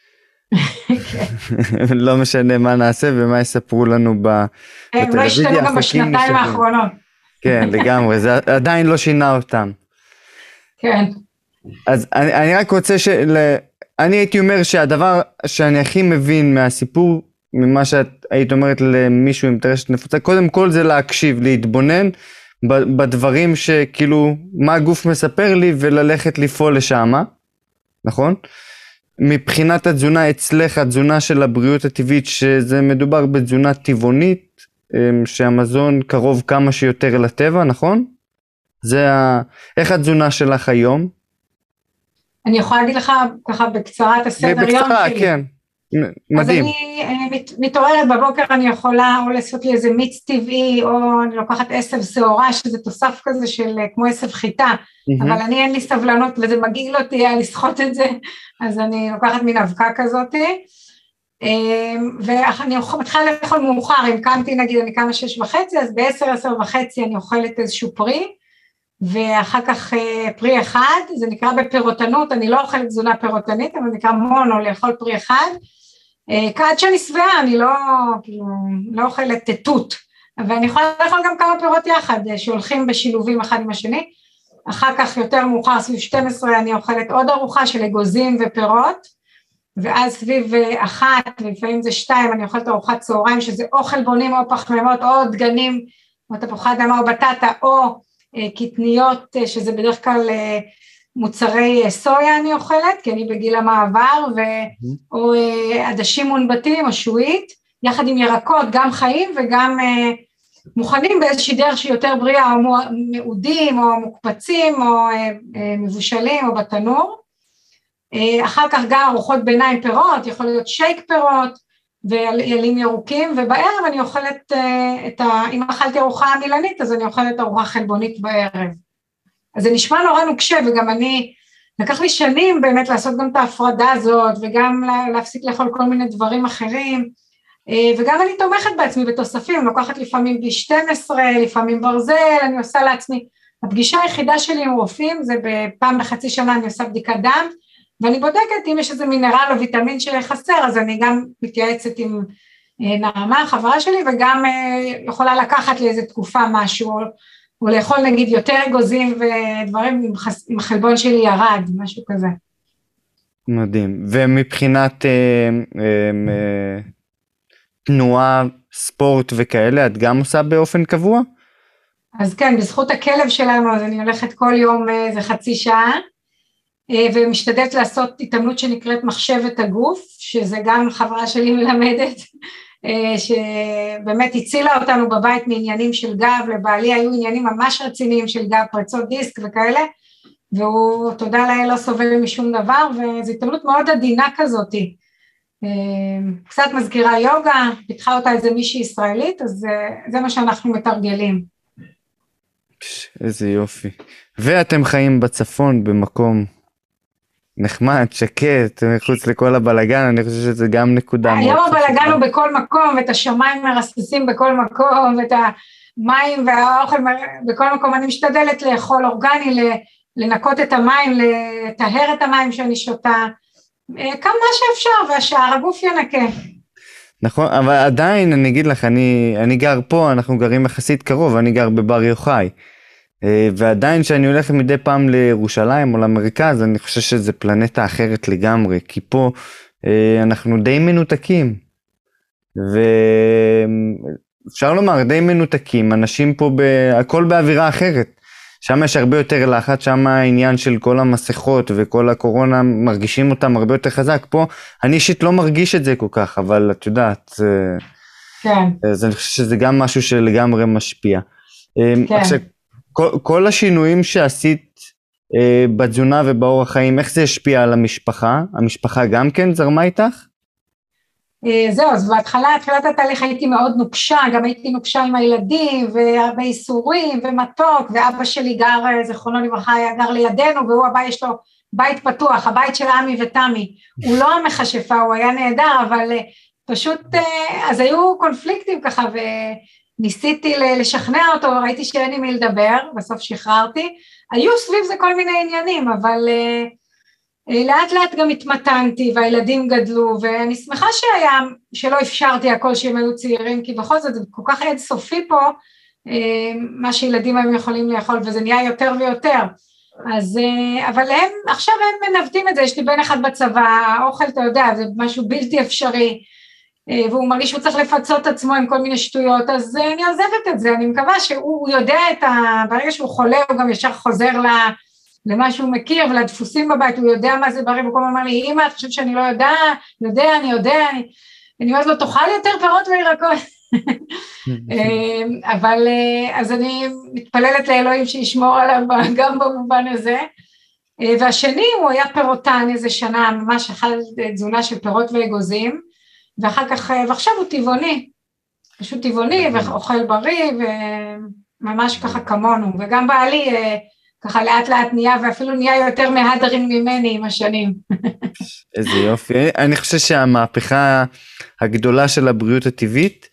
לא משנה מה נעשה ומה יספרו לנו בטלוויזיה. הם לא השתנו גם בשנתיים האחרונות. כן, לגמרי, זה עדיין לא שינה אותם. כן. אז אני, אני רק רוצה של... אני הייתי אומר שהדבר שאני הכי מבין מהסיפור, ממה שאת היית אומרת למישהו עם טרשת נפוצה, קודם כל זה להקשיב, להתבונן בדברים שכאילו, מה הגוף מספר לי וללכת לפעול לשם, נכון? מבחינת התזונה אצלך, התזונה של הבריאות הטבעית, שזה מדובר בתזונה טבעונית, שהמזון קרוב כמה שיותר לטבע, נכון? זה ה... איך התזונה שלך היום? אני יכולה להגיד לך ככה בקצרה את הסדר יום שלי. בקצרה, כן. מדהים. אז אני מתעוררת בבוקר, אני יכולה או לעשות לי איזה מיץ טבעי, או אני לוקחת עשב שעורה, שזה תוסף כזה של כמו עשב חיטה, אבל אני אין לי סבלנות, וזה מגעיל אותי לסחוט את זה, אז אני לוקחת מין אבקה כזאת, ואני מתחילה לאכול מאוחר, אם קמתי נגיד, אני קמה שש וחצי, אז בעשר, עשר וחצי אני אוכלת איזשהו פרי, ואחר כך פרי אחד, זה נקרא בפירוטנות, אני לא אוכלת תזונה פירוטנית, אבל זה נקרא מונו לאכול פרי אחד, עד שאני שבעה, אני לא, כאילו, לא אוכלת תות, אבל אני יכולה לאכול גם כמה פירות יחד, שהולכים בשילובים אחד עם השני, אחר כך יותר מאוחר, סביב שתים עשרה, אני אוכלת עוד ארוחה של אגוזים ופירות, ואז סביב אחת, ולפעמים זה שתיים, אני אוכלת ארוחת צהריים, שזה או חלבונים או פחמימות, או דגנים, או תפוחי אדמה או בטטה, או קטניות, שזה בדרך כלל מוצרי סויה אני אוכלת, כי אני בגיל המעבר, ו... או עדשים מונבטים או שועית, יחד עם ירקות, גם חיים וגם מוכנים באיזושהי דרך שהיא יותר בריאה, או מעודים, או מוקפצים, או מבושלים, או בתנור. אחר כך גם ארוחות ביניים פירות, יכול להיות שייק פירות, וילים ירוקים, ובערב אני אוכלת את ה... אם אכלתי ארוחה מילנית, אז אני אוכלת ארוחה חלבונית בערב. אז זה נשמע נורא נוקשה, וגם אני, לקח לי שנים באמת לעשות גם את ההפרדה הזאת, וגם להפסיק לאכול כל מיני דברים אחרים, וגם אני תומכת בעצמי בתוספים, לוקחת לפעמים בי שתים עשרה, לפעמים ברזל, אני עושה לעצמי, הפגישה היחידה שלי עם רופאים, זה בפעם בחצי שנה אני עושה בדיקת דם, ואני בודקת אם יש איזה מינרל או ויטמין שחסר, אז אני גם מתייעצת עם נעמה, חברה שלי, וגם יכולה לקחת לי איזה תקופה משהו, או לאכול נגיד יותר אגוזים ודברים עם החלבון שלי ירד, משהו כזה. מדהים. ומבחינת אה, אה, אה, תנועה, ספורט וכאלה, את גם עושה באופן קבוע? אז כן, בזכות הכלב שלנו, אז אני הולכת כל יום איזה חצי שעה, ומשתדלת לעשות התאמנות שנקראת מחשבת הגוף, שזה גם חברה שלי מלמדת, שבאמת הצילה אותנו בבית מעניינים של גב, לבעלי היו עניינים ממש רציניים של גב, פרצות דיסק וכאלה, והוא תודה לאל לא סובל משום דבר, וזו התאמנות מאוד עדינה כזאת, קצת מזכירה יוגה, פיתחה אותה איזה מישהי ישראלית, אז זה מה שאנחנו מתרגלים. איזה יופי. ואתם חיים בצפון במקום נחמד, שקט, מחוץ לכל הבלגן, אני חושב שזה גם נקודה. היום הבלגן הוא בכל מקום, ואת השמיים מרססים בכל מקום, ואת המים והאוכל בכל מקום, אני משתדלת לאכול אורגני, לנקות את המים, לטהר את המים שאני שותה, כמה שאפשר, והשאר הגוף ינקה. נכון, אבל עדיין אני אגיד לך, אני, אני גר פה, אנחנו גרים יחסית קרוב, אני גר בבר יוחאי, ועדיין שאני הולך מדי פעם לירושלים או למרכז, אני חושב שזה פלנטה אחרת לגמרי, כי פה אנחנו די מנותקים, ואפשר לומר די מנותקים, אנשים פה, ב... הכל באווירה אחרת, שם יש הרבה יותר לחץ, שם העניין של כל המסכות וכל הקורונה, מרגישים אותם הרבה יותר חזק, פה אני אישית לא מרגיש את זה כל כך, אבל את יודעת, כן. אז אני חושב שזה גם משהו שלגמרי משפיע. כן. עכשיו, כל, כל השינויים שעשית אה, בתזונה ובאורח חיים, איך זה השפיע על המשפחה? המשפחה גם כן זרמה איתך? אה, זהו, אז בהתחלה, התחילת התהליך הייתי מאוד נוקשה, גם הייתי נוקשה עם הילדים, והרבה איסורים ומתוק, ואבא שלי גר, זכרונו לברכה, היה גר לידינו, והוא הבא, יש לו בית פתוח, הבית של עמי ותמי, הוא לא המכשפה, הוא היה נהדר, אבל אה, פשוט, אה, אז היו קונפליקטים ככה, ו... ניסיתי לשכנע אותו, ראיתי שאין עם מי לדבר, בסוף שחררתי, היו סביב זה כל מיני עניינים, אבל uh, לאט לאט גם התמתנתי, והילדים גדלו, ואני שמחה שהיה, שלא אפשרתי הכל שהם היו צעירים, כי בכל זאת זה כל כך עד סופי פה, uh, מה שילדים הם יכולים לאכול, וזה נהיה יותר ויותר, אז, uh, אבל הם, עכשיו הם מנווטים את זה, יש לי בן אחד בצבא, האוכל אתה יודע, זה משהו בלתי אפשרי, והוא מרגיש שהוא צריך לפצות עצמו עם כל מיני שטויות, אז אני עוזבת את זה, אני מקווה שהוא יודע את ה... ברגע שהוא חולה, הוא גם ישר חוזר למה שהוא מכיר, ולדפוסים בבית, הוא יודע מה זה בריא, הוא כל הזמן אמר לי, אמא, את חושבת שאני לא יודע, יודע, אני יודע, אני אומרת לו, תאכל יותר פירות וירקות, אבל אז אני מתפללת לאלוהים שישמור עליו גם במובן הזה, והשני הוא היה פירותן איזה שנה, ממש אכל תזונה של פירות ואגוזים, ואחר כך, ועכשיו הוא טבעוני, פשוט טבעוני ואוכל בריא, וממש ככה כמונו, וגם בעלי ככה לאט לאט נהיה, ואפילו נהיה יותר מהדרים ממני עם השנים. איזה יופי, אני חושב שהמהפכה הגדולה של הבריאות הטבעית,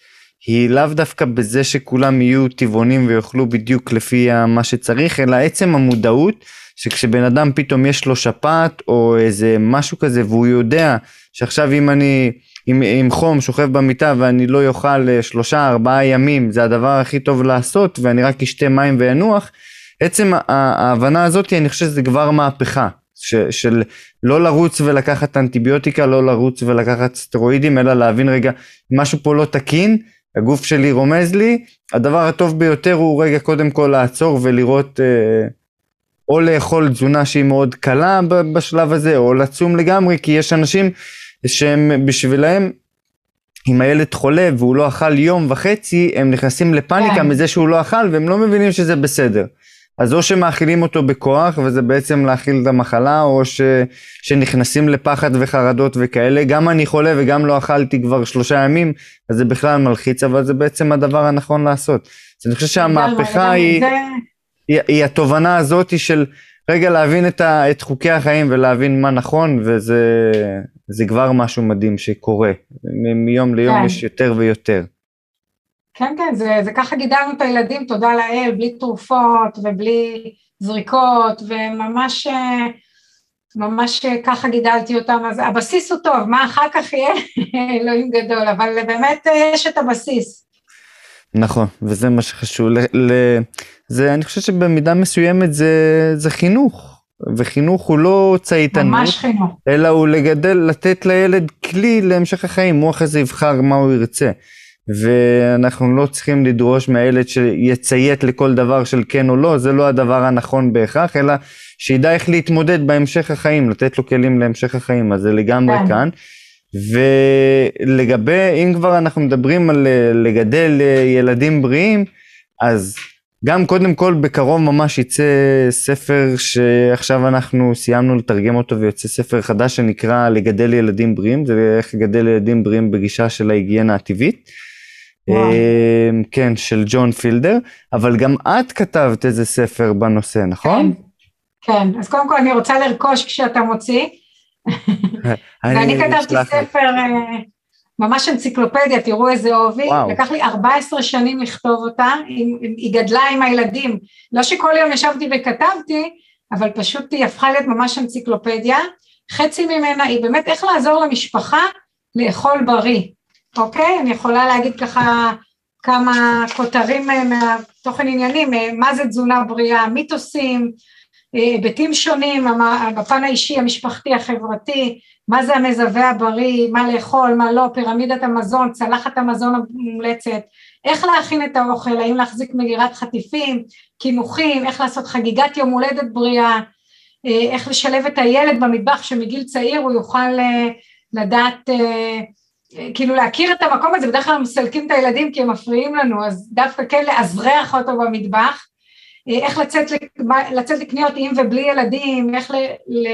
היא לאו דווקא בזה שכולם יהיו טבעונים ויאכלו בדיוק לפי מה שצריך, אלא עצם המודעות, שכשבן אדם פתאום יש לו שפעת או איזה משהו כזה, והוא יודע שעכשיו אם אני עם, עם חום שוכב במיטה ואני לא יאכל שלושה ארבעה ימים, זה הדבר הכי טוב לעשות, ואני רק אשתה מים וינוח, עצם ההבנה הזאת, אני חושב שזה כבר מהפכה, ש, של לא לרוץ ולקחת אנטיביוטיקה, לא לרוץ ולקחת סטרואידים, אלא להבין רגע, משהו פה לא תקין, הגוף שלי רומז לי, הדבר הטוב ביותר הוא רגע קודם כל לעצור ולראות, אה, או לאכול תזונה שהיא מאוד קלה בשלב הזה, או לצום לגמרי, כי יש אנשים שהם בשבילהם, אם הילד חולה והוא לא אכל יום וחצי, הם נכנסים לפאניקה מזה שהוא לא אכל, והם לא מבינים שזה בסדר. אז או שמאכילים אותו בכוח, וזה בעצם להאכיל את המחלה, או ש, שנכנסים לפחד וחרדות וכאלה, גם אני חולה וגם לא אכלתי כבר שלושה ימים, אז זה בכלל מלחיץ, אבל זה בעצם הדבר הנכון לעשות. אז אני חושב שהמהפכה היא, היא, היא התובנה הזאת של רגע להבין את, ה, את חוקי החיים, ולהבין מה נכון, וזה זה כבר משהו מדהים שקורה. מ- מיום ליום כן. יש יותר ויותר. כן, כן, זה, זה ככה גידלנו את הילדים, תודה לאל, בלי תרופות ובלי זריקות, וממש ממש ככה גידלתי אותם, אז הבסיס הוא טוב, מה אחר כך יהיה? אלוהים גדול, אבל באמת יש את הבסיס. נכון, וזה מה שחשוב, ל, ל, זה, אני חושב שבמידה מסוימת זה, זה חינוך, וחינוך הוא לא צייתנות, ממש חינוך. אלא הוא לגדל, לתת לילד כלי להמשך החיים, הוא אחרי זה יבחר מה הוא ירצה. ואנחנו לא צריכים לדרוש מהילד שיציית לכל דבר של כן או לא, זה לא הדבר הנכון בהכרח, אלא שידע איך להתמודד בהמשך החיים, לתת לו כלים להמשך החיים, אז זה לגמרי כן. כאן. ולגבי, אם כבר אנחנו מדברים על לגדל ילדים בריאים, אז גם קודם כל בקרוב ממש יצא ספר שעכשיו אנחנו סיימנו לתרגם אותו, ויוצא ספר חדש שנקרא לגדל ילדים בריאים, זה איך לגדל ילדים בריאים בגישה של ההיגיינה הטבעית. כן, של ג'ון פילדר, אבל גם את כתבת איזה ספר בנושא, נכון? כן, כן. אז קודם כל אני רוצה לרכוש כשאתה מוציא, ואני כתבתי ספר, ממש אנציקלופדיה, תראו איזה אובי, לקח לי ארבע עשרה שנים לכתוב אותה, היא גדלה עם הילדים, לא שכל יום ישבתי וכתבתי, אבל פשוט היא הפכה להיות ממש אנציקלופדיה, חצי ממנה היא באמת איך לעזור למשפחה לאכול בריא, אוקיי? אני יכולה להגיד ככה כמה כותרים מהתוכן עניינים, מה זה תזונה בריאה, מיתוסים, היבטים שונים, בפן האישי, המשפחתי, החברתי, מה זה המזווה הבריא, מה לאכול, מה לא, פירמידת המזון, צלחת המזון המומלצת, איך להכין את האוכל, האם להחזיק מגירת חטיפים, קינוחים, איך לעשות חגיגת יום הולדת בריאה, איך לשלב את הילד במטבח שמגיל צעיר הוא יוכל לדעת, כאילו להכיר את המקום הזה, בדרך כלל מסלקים את הילדים כי הם מפריעים לנו, אז דווקא כן לאזרח אותו במטבח, איך לצאת, לצאת לקניות עם ובלי ילדים, איך ל, ל,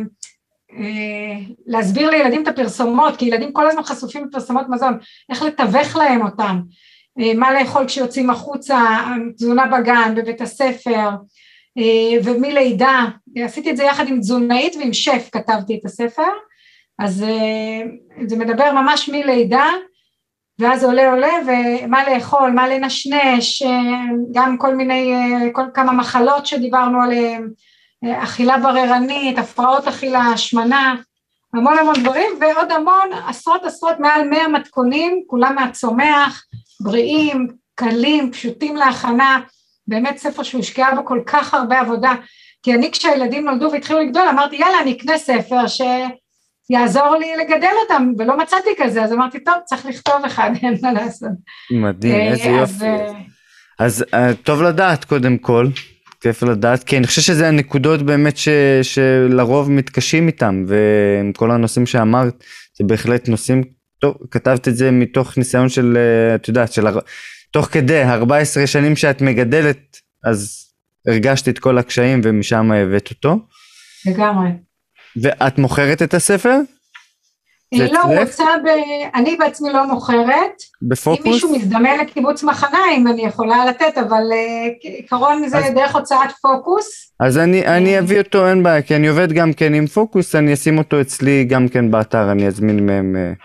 להסביר לילדים את הפרסומות, כי ילדים כל הזמן חשופים לפרסומות מזון, איך לתווך להם אותם, מה לאכול כשיוצאים החוצה, תזונה בגן, בבית הספר, ומלידה, עשיתי את זה יחד עם תזונאית ועם שף כתבתי את הספר, אז זה מדבר ממש מלידה, ואז עולה עולה, ומה לאכול, מה לנשנש, גם כל מיני, כל כמה מחלות שדיברנו עליהן, אכילה בררנית, הפרעות אכילה, השמנה, המון המון דברים, ועוד המון, עשרות עשרות, מעל מאה מתכונים, כולם מהצומח, בריאים, קלים, פשוטים להכנה, באמת ספר שהושקעה בו כל כך הרבה עבודה, כי אני כשהילדים נולדו והתחילו לגדול, אמרתי יאללה אני אקנה ספר ש... יעזור לי לגדל אותם, ולא מצאתי כזה, אז אמרתי, טוב, צריך לכתוב אחד, אין מה לעשות. מדהים, איזה יופי. אז טוב לדעת קודם כל, כיף לדעת, כי אני חושב שזה הנקודות באמת שלרוב מתקשים איתם, ועם כל הנושאים שאמרת, זה בהחלט נושאים, טוב, כתבת את זה מתוך ניסיון של, את יודעת, של, תוך כדי ארבע עשרה שנים שאת מגדלת, אז הרגשת את כל הקשיים, ומשם הבאת אותו. לגמרי. ואת מוכרת את הספר? לא, רוצה, ב... אני בעצמי לא מוכרת. בפוקוס? אם מישהו מזדמן לקיבוץ מחניים, אני יכולה לתת, אבל עיקרון זה אז... דרך הוצאת פוקוס. אז אני, אני אביא אותו, אין בעיה, כי אני עובד גם כן עם פוקוס, אני אשים אותו אצלי גם כן באתר, אני אזמין מהם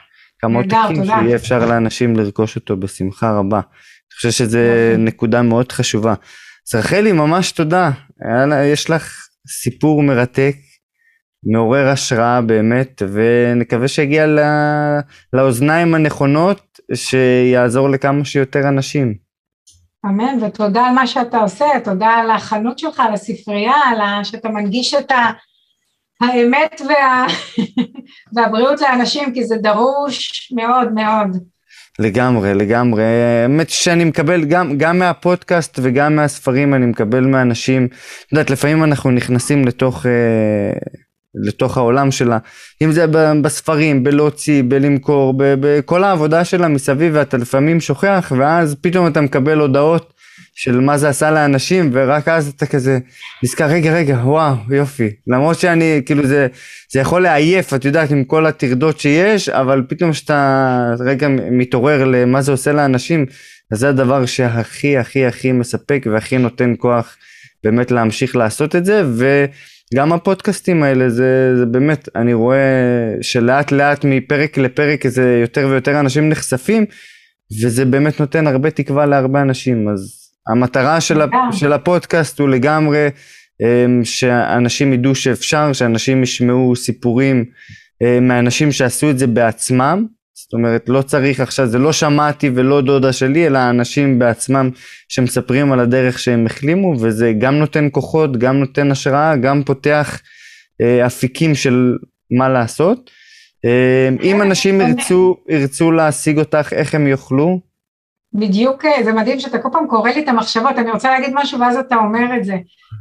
כמה עותקים, שיהיה אפשר לאנשים לרכוש אותו בשמחה רבה. אני חושב שזו נקודה מאוד חשובה. אז רחלי, ממש תודה. יש לך סיפור מרתק, מעורר השראה באמת, ונקווה שיגיע לא, לאוזניים הנכונות, שיעזור לכמה שיותר אנשים. אמן, ותודה על מה שאתה עושה, תודה על החנות שלך, על הספרייה, על שאתה מנגיש את האמת וה... והבריאות לאנשים, כי זה דרוש מאוד מאוד. לגמרי, לגמרי. האמת שאני מקבל גם, גם מהפודקאסט וגם מהספרים, אני מקבל מאנשים, את יודעת, לפעמים אנחנו נכנסים לתוך... לתוך העולם שלה, אם זה בספרים, בלהוציא, בלמכור, בכל העבודה שלה מסביב, ואתה לפעמים שוכח, ואז פתאום אתה מקבל הודעות של מה זה עשה לאנשים, ורק אז אתה כזה נזכר, רגע, רגע, וואו, יופי. למרות שאני, כאילו זה, זה יכול לעייף, את יודעת, עם כל התרדות שיש, אבל פתאום שאתה רגע מתעורר למה זה עושה לאנשים, אז זה הדבר שהכי, הכי, הכי מספק, והכי נותן כוח באמת להמשיך לעשות את זה, ו... גם הפודקאסטים האלה, זה, זה באמת, אני רואה שלאט לאט מפרק לפרק איזה יותר ויותר אנשים נחשפים, וזה באמת נותן הרבה תקווה להרבה אנשים. אז המטרה של, הפ, של הפודקאסט הוא לגמרי שאנשים ידעו שאפשר, שאנשים ישמעו סיפורים מאנשים שעשו את זה בעצמם, זאת אומרת, לא צריך עכשיו, זה לא שמעתי ולא דודה שלי, אלא אנשים בעצמם שמספרים על הדרך שהם החלימו, וזה גם נותן כוחות, גם נותן השראה, גם פותח אה, אפיקים של מה לעשות. אה, אם אנשים ירצו, ירצו להשיג אותך, איך הם יוכלו? בדיוק, זה מדהים שאתה כל פעם קורא לי את המחשבות, אני רוצה להגיד משהו ואז אתה אומר את זה.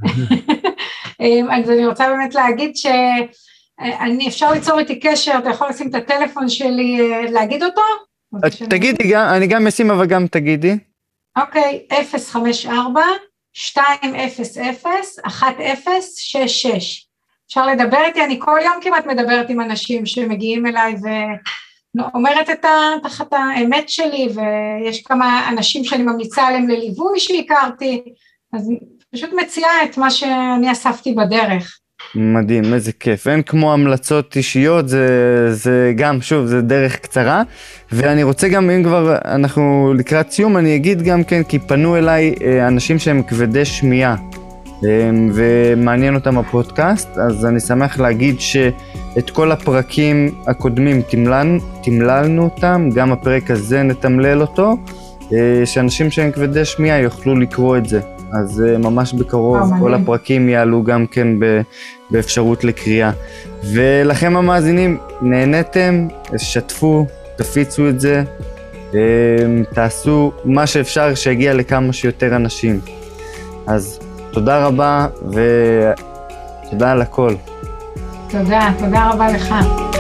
אז אני רוצה באמת להגיד ש... אני אפשר ליצור איתי קשר, אתה יכול לשים את הטלפון שלי, להגיד אותו? תגידי, אני גם אשים, אבל גם תגידי. אוקיי, אפס חמש ארבע שתיים אפס אפס אחת אפס שש שש. אפשר לדבר איתי, אני כל יום כמעט מדברת עם אנשים שמגיעים אליי ואומרת את תחת האמת שלי, ויש כמה אנשים שאני ממליצה עליהם לליווי שהכרתי, אז פשוט מציעה את מה שאני אספתי בדרך. מדהים, איזה כיף. אין כמו המלצות אישיות, זה, זה גם, שוב, זה דרך קצרה. ואני רוצה גם, אם כבר אנחנו לקראת סיום, אני אגיד גם כן, כי פנו אליי אנשים שהם כבדי שמיעה, ומעניין אותם הפודקאסט, אז אני שמח להגיד שאת כל הפרקים הקודמים תמללנו, תמללנו אותם, גם הפרק הזה נתמלל אותו, שאנשים שהם כבדי שמיעה יוכלו לקרוא את זה. אז ממש בקרוב כל הפרקים יעלו גם כן באפשרות לקריאה. ולכם המאזינים, נהניתם, שתפו, תפיצו את זה, תעשו מה שאפשר שיגיע לכמה שיותר אנשים. אז תודה רבה ותודה על הכל. תודה, תודה רבה לך.